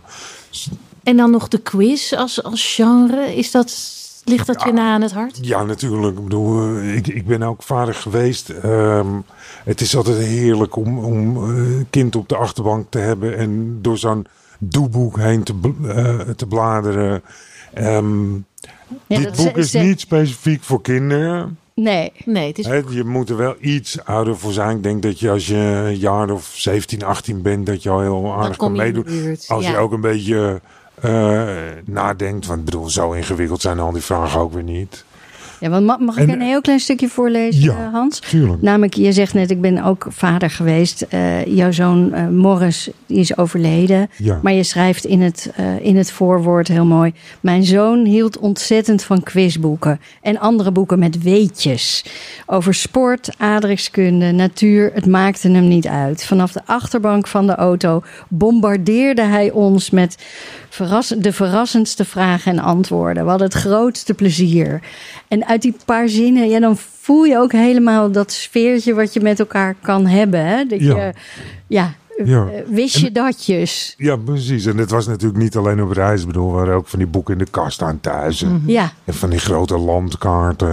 En dan nog de quiz als, als genre. Is dat, ligt dat Ja. je na aan het hart? Ja, natuurlijk. Ik bedoel, eh, ik, ik ben ook vader geweest. Ehm, het is altijd heerlijk om om een kind op de achterbank te hebben en door zo'n doeboek heen te, bl- eh, te bladeren. Ehm, Ja, dit dat boek is- is niet specifiek voor kinderen. Nee. Nee, het is... Hè, je moet er wel iets ouder voor zijn. Ik denk dat je als je een jaar of zeventien, achttien bent, dat je al heel aardig kom kan je in de meedoen. buurt, Als ja. je ook een beetje eh, nadenkt. Want ik bedoel, zo ingewikkeld zijn al die vragen ook weer niet. Ja, want ma- mag ik En- een heel klein stukje voorlezen, Ja. eh, Hans? Tuurlijk. Namelijk, je zegt net, ik ben ook vader geweest. Eh, jouw zoon eh, Morris die is overleden. Ja. Maar je schrijft in het, eh, in het voorwoord heel mooi. Mijn zoon hield ontzettend van quizboeken. En andere boeken met weetjes. Over sport, aardrijkskunde, natuur. Het maakte hem niet uit. Vanaf de achterbank van de auto bombardeerde hij ons met verras- de verrassendste vragen en antwoorden. We hadden het grootste plezier. En uit die paar zinnen, ja, dan voel je ook helemaal dat sfeertje wat je met elkaar kan hebben. Hè? Dat Ja. je, ja, Ja. eh, wist je datjes. Ja, precies. En het was natuurlijk niet alleen op reis. Ik bedoel, we hadden ook van die boeken in de kast aan thuis. En, Ja, en van die grote landkaarten.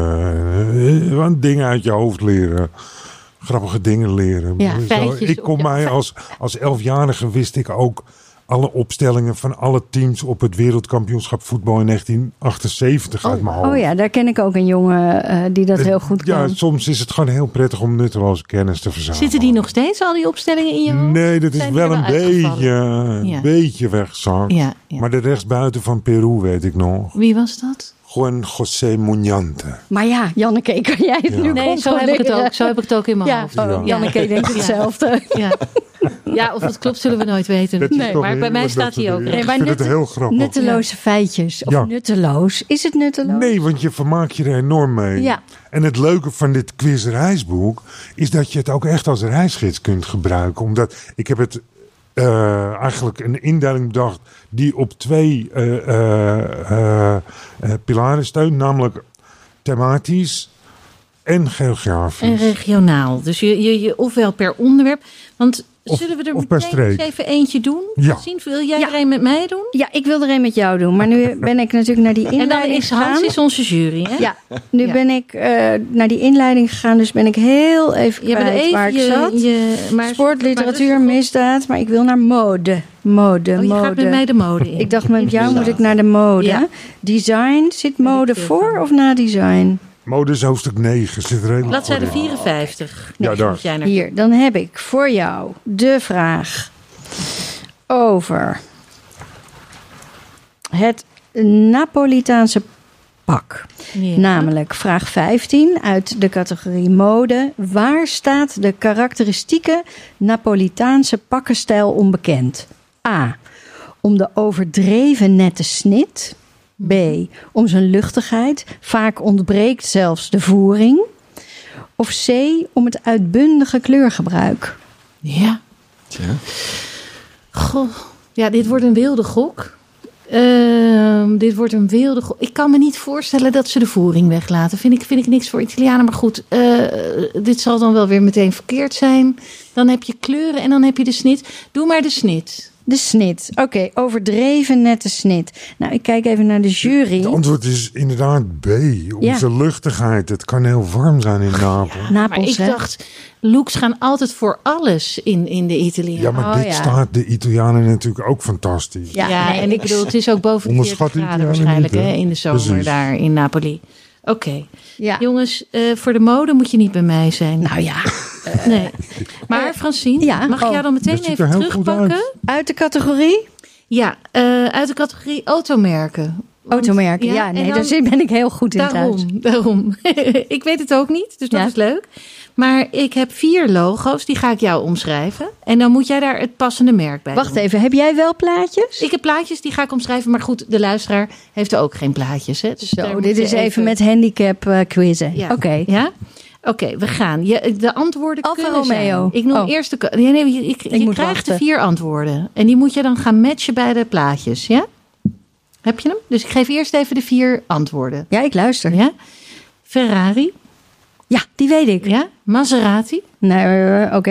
eh, Gewoon dingen uit je hoofd leren. Grappige dingen leren. Ja, Zo, feitjes ik op kon je- mij als, als elfjarige wist ik ook alle opstellingen van alle teams op het wereldkampioenschap voetbal in negentien achtenzeventig uit mijn hoofd. oh ja, daar ken ik ook een jongen eh, die dat heel goed Ja, kan. soms is het gewoon heel prettig om nutteloze kennis te verzamelen. Zitten die nog steeds, al die opstellingen in je hoofd? Nee, dat is Zijn die wel er een wel uitgevallen? beetje, een Ja. beetje weggezakt. Ja, ja. Maar de rechtsbuiten van Peru weet ik nog. Wie was dat? Juan José Muñante. Maar ja, Janneke, kan jij het Ja. nu Nee, zo heb ik het ook, zo heb ik het ook in mijn Ja, hoofd. oh, Ja. Janneke denkt Ja. hetzelfde. Ja. Ja, of het klopt zullen we nooit weten. Dat is Nee, toch maar bij mij heerlijk staat dat hij soort ook. dingen. Nee, maar Ik vind het nut- heel grappig. Nutteloze feitjes. Of Ja. nutteloos. Is het nutteloos? Nee, want je vermaakt je er enorm mee. Ja. En het leuke van dit quiz-reisboek is dat je het ook echt als reisgids kunt gebruiken. Omdat ik heb het eh, eigenlijk een indeling bedacht die op twee eh, eh, eh, eh, pilaren steunt. Namelijk thematisch en geografisch. En regionaal. Dus je, je, je ofwel per onderwerp. Want Of- zullen we er of per meteen eens streek. even eentje doen? Ja. Zien, wil jij Ja. er een met mij doen? Ja, ik wil er een met jou doen. Maar nu ben ik natuurlijk naar die En dan inleiding is Hans gegaan. is onze jury, hè? Ja, nu Ja. ben ik eh, naar die inleiding gegaan. Dus ben ik heel even Je bent kwijt even waar ik je, zat. je, maar Sport, maar literatuur, rustig op. misdaad. Maar ik wil naar mode. Mode, Oh, je mode. gaat met mij de mode in. Ik dacht, met jou Inderdaad. moet ik naar de mode. Ja. Design, zit Ben ik mode veel voor van. of na design? Mode is hoofdstuk negen. Zit er helemaal Bladzijde goed in. vierenvijftig. Ja, daar. moet jij naar- Hier, dan heb ik voor jou de vraag over het Napolitaanse pak. Ja. Namelijk vraag vijftien uit de categorie mode. Waar staat de karakteristieke Napolitaanse pakkenstijl onbekend? A. Om de overdreven nette snit. B. Om zijn luchtigheid. Vaak ontbreekt zelfs de voering. Of C. Om het uitbundige kleurgebruik. Ja. Tja. Goh. Ja, dit wordt een wilde gok. Ehm, dit wordt een wilde gok. Ik kan me niet voorstellen dat ze de voering weglaten. Vind ik, vind ik niks voor Italianen. Maar goed, eh, dit zal dan wel weer meteen verkeerd zijn. Dan heb je kleuren en dan heb je de snit. Doe maar de snit. De snit. Oké, overdreven nette snit. Nou, ik kijk even naar de jury. Het antwoord is inderdaad B. Onze luchtigheid. Het kan heel warm zijn in Napels. Ja, Maar Napels, ik hè? dacht, looks gaan altijd voor alles in, in de Italianen. maar Oh, dit ja. staat de Italianen natuurlijk ook fantastisch. Ja, Ja, nee, en ik bedoel, het is ook boven de Onderschat veertig die graden Italianen waarschijnlijk niet, hè? hè, in de zomer Precies. daar in Napoli. Oké, Ja. jongens, eh, voor de mode moet je niet bij mij zijn. Nou ja, nee. Maar Francine, ja, mag ik oh, jou dan meteen dat ziet even er heel goed terugpakken? uit. uit de categorie Ja, eh, uit de categorie automerken. Want- automerken. Ja, nee, en dan- daar ben ik heel goed in thuis. Daarom, daarom. Ik weet het ook niet, dus dat Ja. is leuk. Maar ik heb vier logo's, die ga ik jou omschrijven. En dan moet jij daar het passende merk bij Wacht doen. even, heb jij wel plaatjes? Ik heb plaatjes, die ga ik omschrijven. Maar goed, de luisteraar heeft ook geen plaatjes. Hè? Dus daar Zo, moet dit je is even met handicap eh, quizzen. Ja. Oké. Ja? Oké, we gaan. Je, de antwoorden Alfa kunnen Romeo. zijn. Ik noem Oh. eerst de... ko- Nee, nee, je, je, je moet krijgt wachten. de vier antwoorden. En die moet je dan gaan matchen bij de plaatjes. Ja? Heb je hem? Dus ik geef eerst even de vier antwoorden. Ja, ik luister. Ja? Ferrari. Ja, die weet ik. Ja? Maserati. Nee, eh, oké.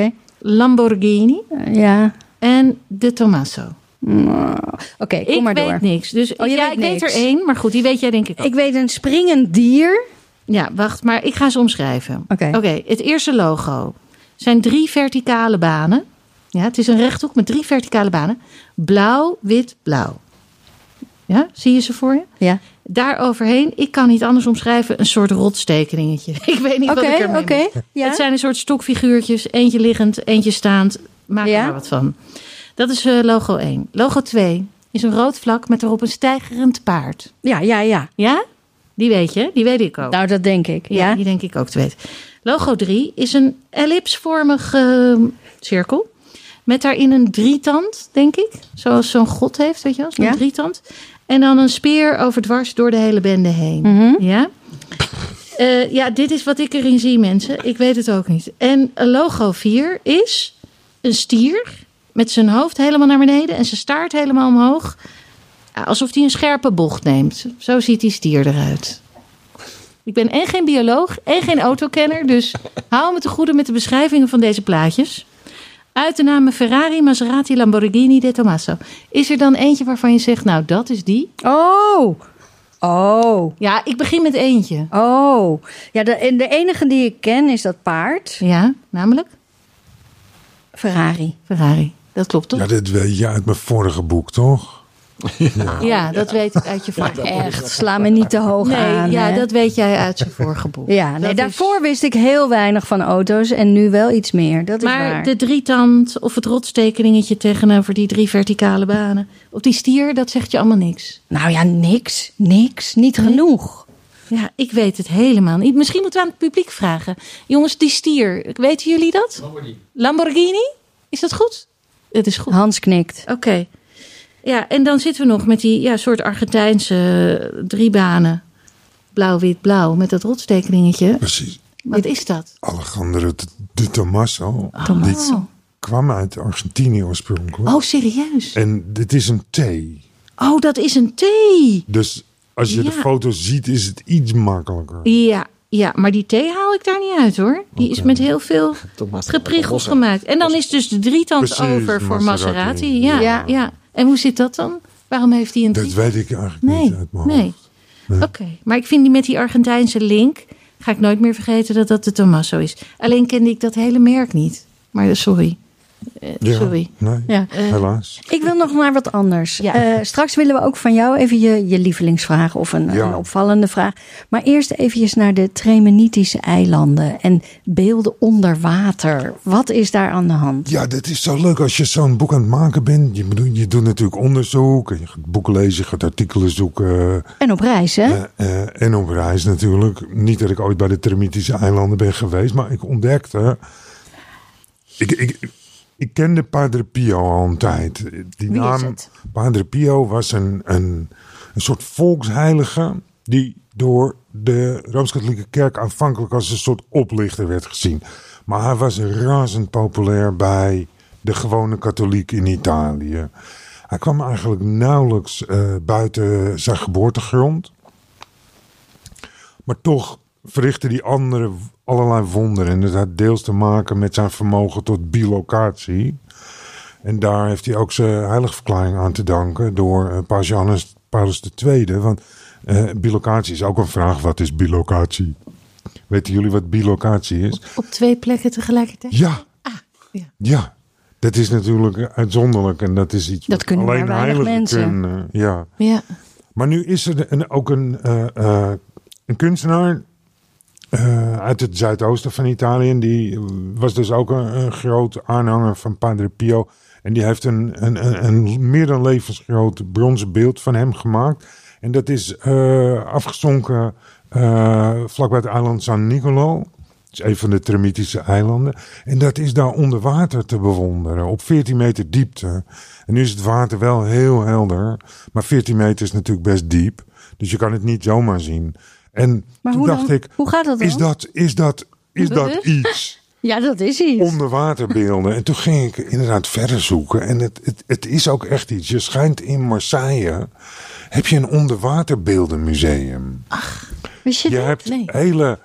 Lamborghini Ja. en de Tommaso. Mm, Oké, kom Ik maar weet door. niks. Dus Oh, je ja, weet ik weet niks. er één, maar goed, die weet jij denk ik ook. Ik weet een springend dier. Ja, wacht, maar ik ga ze omschrijven. Oké. Oké, het eerste logo zijn drie verticale banen. Ja, het is een rechthoek met drie verticale banen. Blauw, wit, blauw. Ja, zie je ze voor je? Ja. Daar overheen, ik kan niet anders omschrijven, een soort rotstekeningetje. Ik weet niet wat ik Oké, ermee oké. moet. Ja. Het zijn een soort stokfiguurtjes, eentje liggend, eentje staand. Maak er Ja. maar wat van. Dat is eh, logo één. Logo twee is een rood vlak met erop een steigerend paard. Ja, ja, ja. Ja? Die weet je, die weet ik ook. Nou, dat denk ik. Ja, Ja. die denk ik ook te weten. Logo drie is een ellipsvormige uh, cirkel. Met daarin een drietand, denk ik. Zoals zo'n god heeft, weet je wel. Zo'n Ja. drietand. En dan een speer overdwars door de hele bende heen. Mhm. Ja? Uh, ja, dit is wat ik erin zie, mensen. Ik weet het ook niet. En uh, logo vier is een stier met zijn hoofd helemaal naar beneden en zijn staart helemaal omhoog. Ja, alsof hij een scherpe bocht neemt. Zo ziet die stier eruit. Ik ben en geen bioloog en geen autokenner, dus hou me te goede met de beschrijvingen van deze plaatjes. Uit de namen Ferrari, Maserati, Lamborghini, de Tommaso. Is er dan eentje waarvan je zegt, nou dat is die? Oh. Oh. Ja, ik begin met eentje. Oh. Ja, de, en de enige die ik ken is dat paard. Ja, namelijk? Ferrari. Ferrari. Dat klopt toch? Ja, dit weet je uit mijn vorige boek, toch? Ja, dat weet ik uit je vorige boek. Echt, sla me niet te hoog Nee, aan. ja, hè. dat weet jij uit je vorige boek. Ja, nee, Dat daarvoor is- wist ik heel weinig van auto's en nu wel iets meer. Dat is Maar waar. de drietand of het rotstekeningetje tegenover die drie verticale banen. Of die stier, dat zegt je allemaal niks. Nou ja, niks. Niks. Niet Nee. genoeg. Ja, ik weet het helemaal niet. Misschien moeten we aan het publiek vragen. Jongens, die stier, weten jullie dat? Lamborghini. Lamborghini? Is dat goed? Het is goed. Hans knikt. Oké. Ja, en dan zitten we nog met die ja, soort Argentijnse uh, drie banen. Blauw, wit, blauw. Met dat rotstekeningetje. Precies. Wat is dat? Alejandro de, de Tommaso. Oh. Dit kwam uit Argentinië oorspronkelijk. Oh, serieus? En dit is een T. Oh, dat is een thee. Dus als je Ja. de foto ziet, is het iets makkelijker. Ja, ja, maar die thee haal ik daar niet uit hoor. Die is met heel veel Thomas- gepriegeld gemaakt. En dan is dus de drietand Precies, over voor Maserati. Maserati. Ja, ja. Ja. En hoe zit dat dan? Waarom heeft hij een Dat drie? weet ik eigenlijk Nee, niet uit mijn hoofd. nee. Oké, maar ik vind die met die Argentijnse link... ga ik nooit meer vergeten dat dat de Tommaso is. Alleen kende ik dat hele merk niet. Maar sorry. Eh, Ja, sorry. Nee, Ja. helaas. Ik wil nog naar wat anders. Ja. Eh, straks willen we ook van jou even je, je lievelingsvraag of een, Ja. een opvallende vraag. Maar eerst eventjes naar de Tremenitische eilanden en beelden onder water. Wat is daar aan de hand? Ja, dat is zo leuk als je zo'n boek aan het maken bent. Je, bedoelt, je doet natuurlijk onderzoek. En je gaat boeken lezen, je gaat artikelen zoeken. En op reis, hè? eh, eh, en op reis natuurlijk. Niet dat ik ooit bij de Tremitische eilanden ben geweest. Maar ik ontdekte... Ik, ik, ik kende Padre Pio al een tijd. Die Wie is naam het? Padre Pio was een, een, een soort volksheilige... die door de Rooms-Katholieke Kerk aanvankelijk als een soort oplichter werd gezien. Maar hij was razend populair bij de gewone katholiek in Italië. Hij kwam eigenlijk nauwelijks uh, buiten zijn geboortegrond. Maar toch verrichtte die andere allerlei wonderen. En dat had deels te maken met zijn vermogen tot bilocatie. En daar heeft hij ook zijn heiligverklaring aan te danken door uh, Paus Johannes Paulus de Tweede. Want uh, bilocatie is ook een vraag. Wat is bilocatie? Weten jullie wat bilocatie is? Op twee plekken tegelijkertijd? Ja. Ah, ja. Ja. Dat is natuurlijk uitzonderlijk. En dat is iets Dat wat kunnen alleen maar weinig heiligen mensen. kunnen. Ja. Ja. Maar nu is er een, ook een, uh, uh, een kunstenaar uh, uit het zuidoosten van Italië. En die was dus ook een, een groot aanhanger van Padre Pio. En die heeft een, een, een, een meer dan levensgroot bronzen beeld van hem gemaakt. En dat is uh, afgezonken uh, vlakbij het eiland San Nicolo. Dat is een van de Tremitische eilanden. En dat is daar onder water te bewonderen. Op veertien meter diepte. En nu is het water wel heel helder. Maar veertien meter is natuurlijk best diep. Dus je kan het niet zomaar zien. En Maar toen hoe dacht dan? ik... Hoe gaat dat dan? Is dat, is dat, is dat Bewust? iets? Ja, dat is iets. Onderwaterbeelden. En toen ging ik inderdaad verder zoeken. En het, het, het is ook echt iets. Je schijnt in Marseille... heb je een onderwaterbeeldenmuseum. Wist je Je dat? hebt Nee. hele,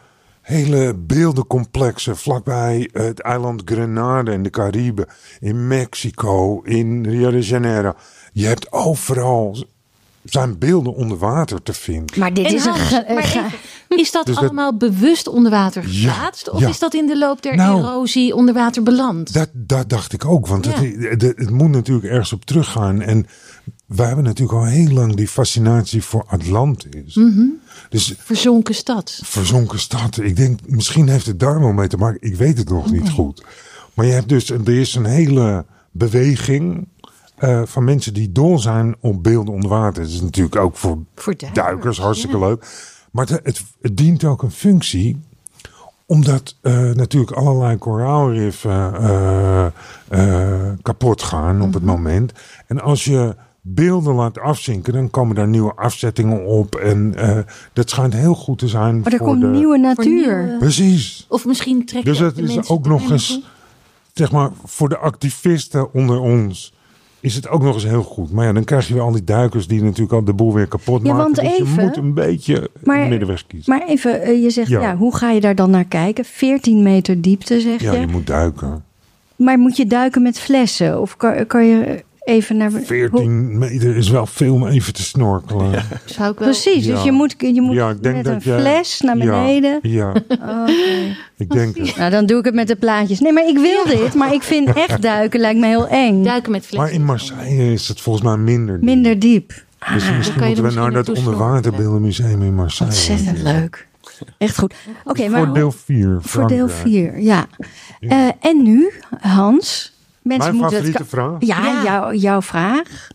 hele beeldencomplexen vlakbij het eiland Grenada in de Cariben, in Mexico, in Rio de Janeiro. Je hebt overal zijn beelden onder water te vinden. Maar dit En is een... Hans, ge- maar ge- even, is dat Dus dat- allemaal bewust onder water Ja, geplaatst? Of ja. is dat in de loop der Nou, erosie onder water beland? Dat, dat dacht ik ook, want Ja. het, het, het moet natuurlijk ergens op teruggaan. En we hebben natuurlijk al heel lang die fascinatie voor Atlantis. Mm. Dus Verzonken stad. verzonken stad. Ik denk, misschien heeft het daar wel mee te maken. Ik weet het nog niet goed. Maar je hebt dus, er is een hele beweging uh, van mensen die dol zijn op beelden onder water. Dat is natuurlijk ook voor, Voor duikers, duikers hartstikke ja. leuk. Maar het, het, het dient ook een functie. Omdat uh, natuurlijk allerlei koraalriffen uh, uh, kapot gaan op het moment. En als je beelden laat afzinken, dan komen daar nieuwe afzettingen op. En uh, dat schijnt heel goed te zijn. Maar er voor komt de... nieuwe natuur. nieuwe- Precies. Of misschien trekken Dus het de is mensen ook nog daar eens, naartoe. zeg maar, voor de activisten onder ons is het ook nog eens heel goed. Maar ja, dan krijg je weer al die duikers die natuurlijk al de boel weer kapot Ja, maken. want Dus even- je moet een beetje Maar- de middenweg kiezen. Maar even, eh, je zegt, ja. Ja. hoe ga je daar dan naar kijken? veertien meter diepte, zeg Ja, je. je moet duiken. Maar moet je duiken met flessen? Of kan, kan je even naar... hoe- veertien meter is wel veel om even te snorkelen. Zou ik wel... Precies, dus Ja. je moet, je moet Ja, ik denk met dat een je- fles naar Ja, beneden. Ja, Oh, oké. ik denk het. Nou, dan doe ik het met de plaatjes. Nee, maar ik wil dit. Maar ik vind echt duiken lijkt me heel eng. Duiken met flessen. Maar in Marseille is het volgens mij minder. diep. Minder diep. Dus dan misschien kan je moeten er we naar dat misschien naartoe onderwaterbeeldenmuseum in Marseille. Ontzettend leuk. Echt goed. Oké, maar Voor deel vier. voor deel Frankrijk. vier, ja. Eh, en nu, Hans? Mensen Mijn moeten favoriete het... vraag? Ja, Ja. Jou, jouw vraag.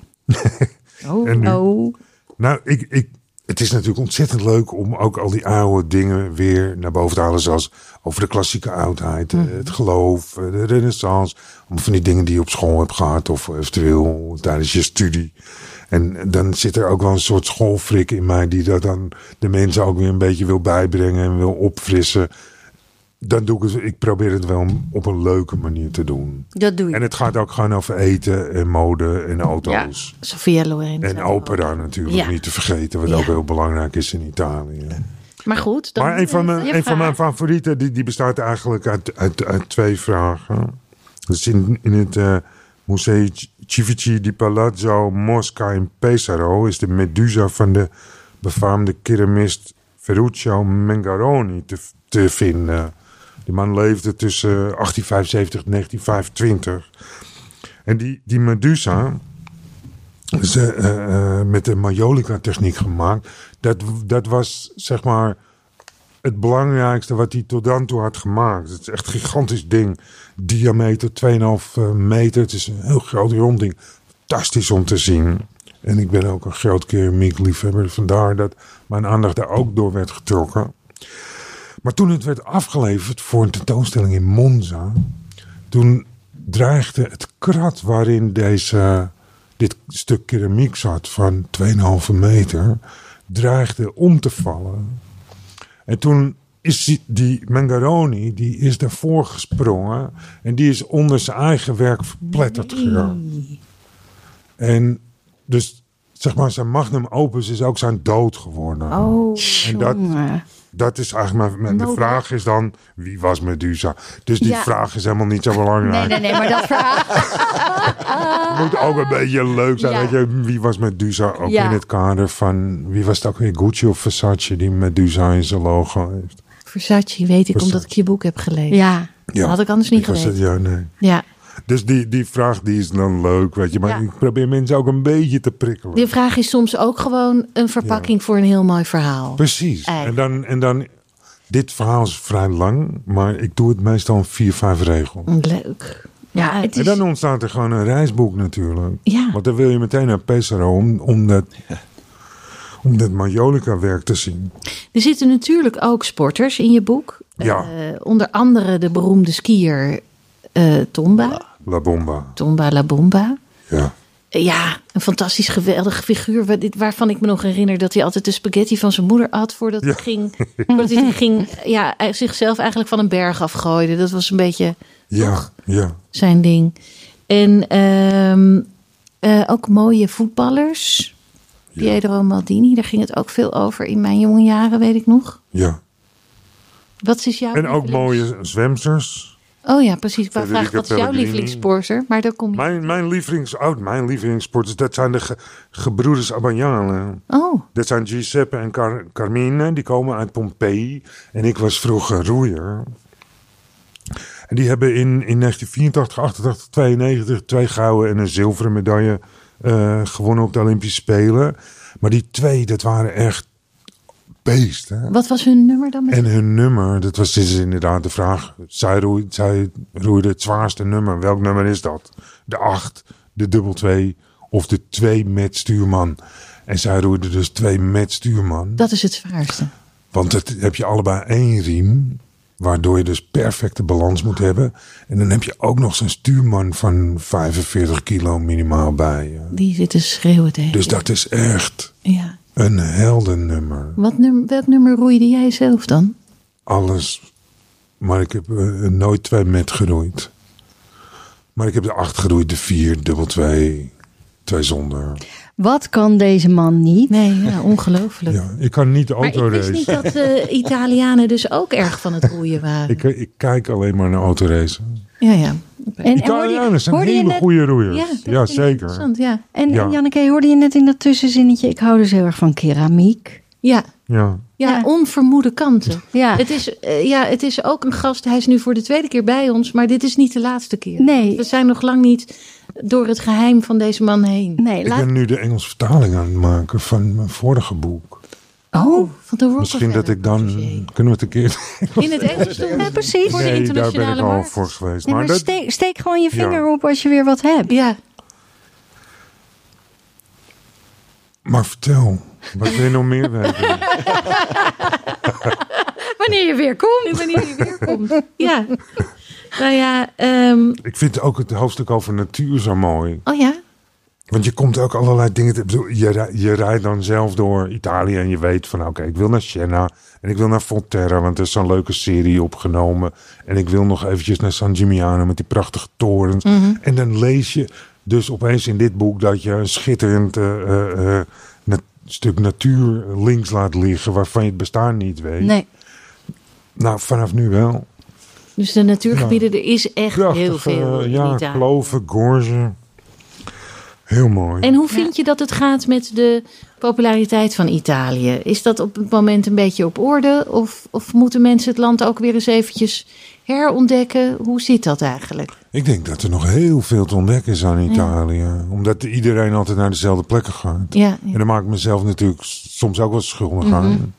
Oh, En nu? oh. Nou, ik, ik, het is natuurlijk ontzettend leuk om ook al die oude dingen weer naar boven te halen. Zoals over de klassieke oudheid, eh, het geloof, eh, de renaissance. Om van die dingen die je op school hebt gehad of eventueel tijdens je studie. En dan zit er ook wel een soort schoolfrik in mij die dat dan de mensen ook weer een beetje wil bijbrengen en wil opfrissen. Dan doe ik het, ik probeer het wel op een leuke manier te doen. Dat doe je. En het gaat ook gewoon over eten en mode en auto's. Sophia Loren. En opera natuurlijk, Ja. niet te vergeten, wat Ja. ook heel belangrijk is in Italië. Maar goed. Dan Maar een van, mijn, je een van mijn vraag. favorieten, die, die bestaat eigenlijk uit, uit, uit twee vragen. Dus in, in het uh, Museo Civici di Palazzo Mosca in Pesaro is de Medusa van de befaamde keramist Ferruccio Mangaroni te, te vinden. Die man leefde tussen achttien vijfenzeventig en negentien vijfentwintig. En die, die Medusa is uh, uh, met de Majolica-techniek gemaakt. Dat, dat was, zeg maar, het belangrijkste wat hij tot dan toe had gemaakt. Het is echt een gigantisch ding. Diameter twee komma vijf meter. Het is een heel groot rond ding. Fantastisch om te zien. En ik ben ook een groot keramiekliefhebber. Vandaar dat mijn aandacht daar ook door werd getrokken. Maar toen het werd afgeleverd voor een tentoonstelling in Monza, toen dreigde het krat waarin deze, dit stuk keramiek zat van twee komma vijf meter, dreigde om te vallen. En toen is die, die Mangaroni, die is daarvoor gesprongen en die is onder zijn eigen werk verpletterd gegaan. En dus, zeg maar, zijn magnum opus is ook zijn dood geworden. Oh, en dat, Jongen. dat is eigenlijk mijn, mijn de Nodig. vraag is dan, wie was Medusa? Dus die Ja. vraag is helemaal niet zo belangrijk. Nee, nee, nee, maar dat verhaal... Het moet ook een beetje leuk zijn. Ja. Weet je, wie was Medusa? Ook Ja. in het kader van, wie was het ook weer? Gucci of Versace die Medusa in zijn logo heeft. Versace weet ik Versace. omdat ik je boek heb gelezen. Ja, Dat had ik anders niet Ik was het, geweten. ja, nee. Ja, Dus die, die vraag die is dan leuk, weet je. Maar Ja. ik probeer mensen ook een beetje te prikkelen. die vraag is soms ook gewoon een verpakking voor een heel mooi verhaal. Precies. En Eigenlijk. dan, en dan, dit verhaal is vrij lang, maar ik doe het meestal in vier, vijf regels. Leuk. Ja, het En is, dan ontstaat er gewoon een reisboek natuurlijk. Ja. Want dan wil je meteen naar Pesaro om, om dat, om dat Majolica-werk te zien. er zitten natuurlijk ook sporters in je boek. Ja. Eh, onder andere de beroemde skier eh, Tomba. La Bomba. Tomba La Bomba. Ja. Eh, Ja, een fantastisch geweldige figuur. wa- dit- Waarvan ik me nog herinner dat hij altijd de spaghetti van zijn moeder at. Voordat hij Ja. ging, voordat hij ging ja, hij zichzelf eigenlijk van een berg afgooide. Dat was een beetje Ja, ja. zijn ding. En ehm, eh, ook mooie voetballers. Ja. Pietro Maldini, daar ging het ook veel over in mijn jonge jaren, weet ik nog. Ja. Wat is jouw En ook lievelings- mooie zwemsters. Oh ja, precies. Ik wou Federica vragen, wat is jouw Pellegrini. lievelingssporter? Maar daar kom je... Mijn, mijn lievelings, oh, mijn lievelingssporters, dat zijn de ge, gebroeders Abbagnale. Oh, Dat zijn Giuseppe en Car- Carmine, die komen uit Pompeii. En ik was vroeger roeier. En die hebben in, in negentien vierentachtig, achtentachtig, tweeënnegentig twee gouden en een zilveren medaille uh, gewonnen op de Olympische Spelen. Maar die twee, dat waren echt beesten. wat was hun nummer dan? Met... En hun nummer, dat was dus inderdaad de vraag. Zij, roei, zij roeide het zwaarste nummer. Welk nummer is dat? De acht, de dubbel twee of de twee met stuurman. En zij roeide dus twee met stuurman. Dat is het zwaarste. Want dat heb je allebei één riem. Waardoor je dus perfecte balans moet hebben. En dan heb je ook nog zo'n stuurman van vijfenveertig kilo minimaal bij je. Die zitten schreeuwen tegen. Dus dat is echt Ja. een heldennummer. Wat nummer, welk nummer roeide jij zelf dan? Alles. Maar ik heb uh, nooit twee met geroeid. Maar ik heb de acht geroeid, de vier, dubbel twee, twee zonder. Wat kan deze man niet? Nee, ja, ongelooflijk. Ja, ik kan niet Maar ik autoracen. wist niet dat de Italianen dus ook erg van het roeien waren. Ik, ik kijk alleen maar naar autoracen. Ja, ja. Oké. En, en hoorde Italianen je, zijn hoorde je hele net, goede roeiers. Ja, Ja, dat vind ik zeker. interessant, Ja. en, Ja. en Janneke, hoorde je net in dat tussenzinnetje, ik hou dus heel erg van keramiek. Ja. Ja. Ja, Ja. onvermoede kanten. Ja. Het is, eh, ja, het is ook een gast. Hij is nu voor de tweede keer bij ons, maar dit is niet de laatste keer. Nee. We zijn nog lang niet door het geheim van deze man heen. Nee, Ik laat... ben nu de Engelse vertaling aan het maken van mijn vorige boek. Oh, van de Misschien dat ik dan... Kunnen we het een keer... in het Engels doen? Ja, precies. Voor de Nee, daar ben internationale ik al markt. voor geweest. Nee, Maar maar dat... steek, steek gewoon je vinger Ja. op als je weer wat hebt. Ja, Maar vertel, wat wil je nog meer weten? wanneer je weer komt. Wanneer je weer komt. Ja. Nou ja, ehm, Ik vind ook het hoofdstuk over natuur zo mooi. oh ja. Want je komt ook allerlei dingen... Te, bedoel, je, rij- je rijdt dan zelf door Italië en je weet van... Oké, ik wil naar Siena en ik wil naar Volterra... want er is zo'n leuke serie opgenomen. En ik wil nog eventjes naar San Gimignano met die prachtige torens. Mhm. En dan lees je dus opeens in dit boek... dat je een schitterend uh, uh, nat- stuk natuur links laat liggen... waarvan je het bestaan niet weet. Nee. Nou, vanaf nu wel. Dus de natuurgebieden, er is echt heel Prachtige, veel in ja, Italië. kloven, gorgen. Heel mooi. En hoe vind je dat het gaat met de populariteit van Italië? Is dat op het moment een beetje op orde? Of, of moeten mensen het land ook weer eens eventjes herontdekken? Hoe zit dat eigenlijk? Ik denk dat er nog heel veel te ontdekken is aan Italië. Omdat iedereen altijd naar dezelfde plekken gaat. Ja, ja. En daar maak ik mezelf natuurlijk soms ook wel schuldig Mhm. aan.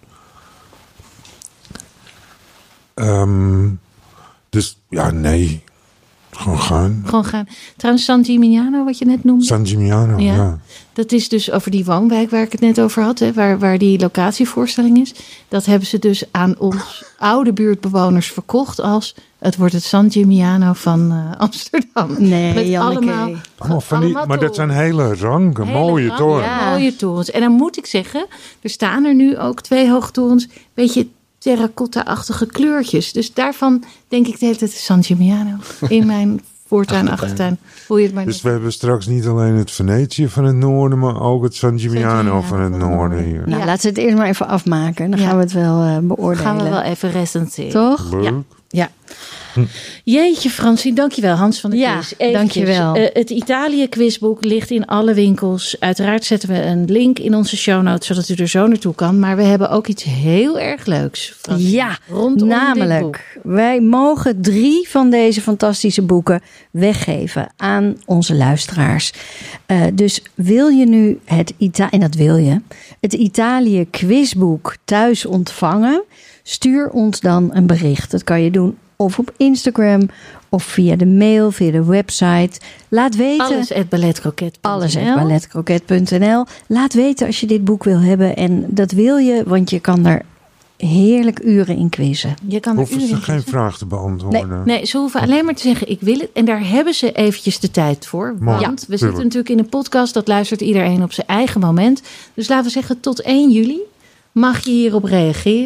Ehm, dus ja, nee. Gewoon gaan. Gewoon gaan. Trouwens, San Gimignano, wat je net noemde. San Gimignano, Ja. ja. Dat is dus over die woonwijk waar ik het net over had. Hè, waar, waar die locatievoorstelling is. Dat hebben ze dus aan ons oude buurtbewoners verkocht als... Het wordt het San Gimignano van uh, Amsterdam. Nee, Met Janneke. allemaal, Allemaal van die, allemaal maar dat zijn torens. hele ranke, Hele mooie ranke, torens. Ja. Mooie torens. En dan moet ik zeggen, er staan er nu ook twee hoogtorens. Beetje terracotta-achtige kleurtjes. Dus daarvan denk ik de hele tijd San Gimignano. In mijn voortuin, achtertuin. Hoe je het maar Dus noemt. we hebben straks niet alleen het Venetië van het noorden, maar ook het San Gimignano Gimignano van het van het noorden noorden. hier. Nou, Ja. laten we het eerst maar even afmaken. Dan Ja. gaan we het wel uh, beoordelen. Gaan we wel even recenseren. Toch? Leuk. Ja. Jeetje Fransien, dankjewel Hans van der Ja, Quiz. Eventjes, dankjewel. eh, het Italië quizboek ligt in alle winkels. Uiteraard zetten we een link in onze show notes, zodat u er zo naartoe kan. Maar we hebben ook iets heel erg leuks. Fransien, Ja, rondom dit boek. namelijk. Wij mogen drie van deze fantastische boeken weggeven aan onze luisteraars. Uh, dus wil je nu het Ita- en dat wil je, het Italië quizboek thuis ontvangen? Stuur ons dan een bericht. Dat kan je doen of op Instagram of via de mail, via de website. Laat weten. Alles at balletcroquet punt n l. Alles at balletcroquet punt n l. Laat weten als je dit boek wil hebben. En dat wil je, want je kan er heerlijk uren in quizzen. Je kan er Hoeven uren ze in geen quizzen. vraag te beantwoorden? Nee, ze hoeven alleen maar te zeggen, ik wil het. En daar hebben ze eventjes de tijd voor. Mooi. Want Ja, we zitten tuurlijk. natuurlijk in een podcast. Dat luistert iedereen op zijn eigen moment. Dus laten we zeggen, tot één juli mag je hierop reageren.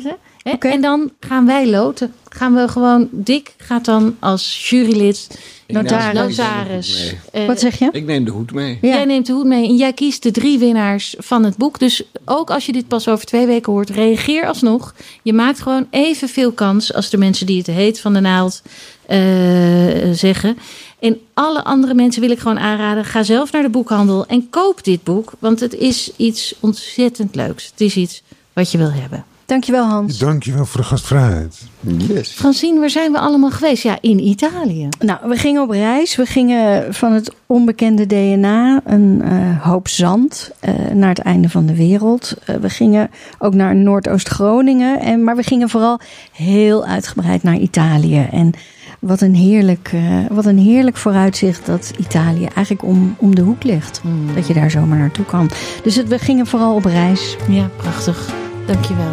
Hè? Oké. En dan gaan wij loten. Gaan we gewoon, Dick gaat dan als jurylid, Notaris. notaris. eh, Wat zeg je? Ik neem de hoed mee. Ja. Jij neemt de hoed mee en jij kiest de drie winnaars van het boek. Dus ook als je dit pas over twee weken hoort, reageer alsnog. Je maakt gewoon evenveel kans als de mensen die het heet van de naald uh, zeggen. En alle andere mensen wil ik gewoon aanraden. Ga zelf naar de boekhandel en koop dit boek. Want het is iets ontzettend leuks. Het is iets wat je wil hebben. Dankjewel, Hans. Dankjewel voor de gastvrijheid. Yes. Francine, waar zijn we allemaal geweest? Ja, in Italië. Nou, we gingen op reis. We gingen van het onbekende D N A, een uh, hoop zand, uh, naar het einde van de wereld. Uh, we gingen ook naar Noordoost-Groningen. En, maar we gingen vooral heel uitgebreid naar Italië. En wat een heerlijk, uh, wat een heerlijk vooruitzicht dat Italië eigenlijk om, om de hoek ligt. Mm. Dat je daar zomaar naartoe kan. Dus het, we gingen vooral op reis. Ja, prachtig. Dankjewel.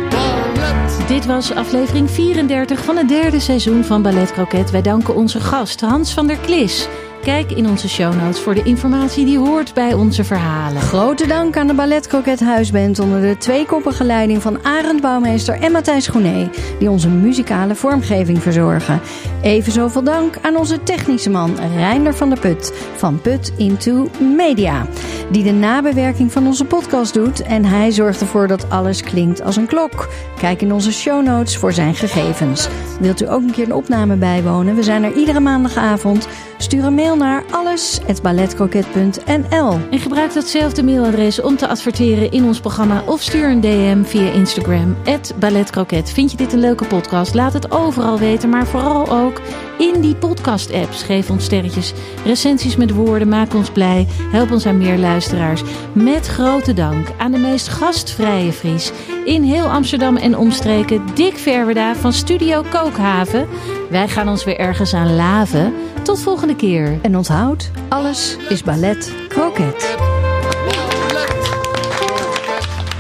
Dit was aflevering vierendertig van het derde seizoen van Ballet Croquet. Wij danken onze gast Hans van der Klis. Kijk in onze show notes voor de informatie die hoort bij onze verhalen. Grote dank aan de Ballet Croquet Huisband onder de tweekoppige leiding van Arend Bouwmeester en Matthijs Groenee, die onze muzikale vormgeving verzorgen. Even zoveel dank aan onze technische man Reinder van der Put van Put Into Media, die de nabewerking van onze podcast doet en hij zorgt ervoor dat alles klinkt als een klok. Kijk in onze show notes voor zijn gegevens. Wilt u ook een keer een opname bijwonen? We zijn er iedere maandagavond. Stuur een mail naar alles at balletcroquet punt n l. En gebruik datzelfde mailadres om te adverteren in ons programma of stuur een D M via Instagram at balletcroquet. Vind je dit een leuke podcast? Laat het overal weten, maar vooral ook in die podcast-apps. Geef ons sterretjes, recensies met woorden, maak ons blij, help ons aan meer luisteraars. Met grote dank aan de meest gastvrije Fries in heel Amsterdam en omstreken, Dick Verwerda van Studio Kookhaven. Wij gaan ons weer ergens aan laven. Tot volgende keer. En onthoud, alles is ballet croquet.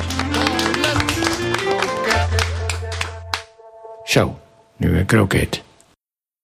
Zo, nu een kroket.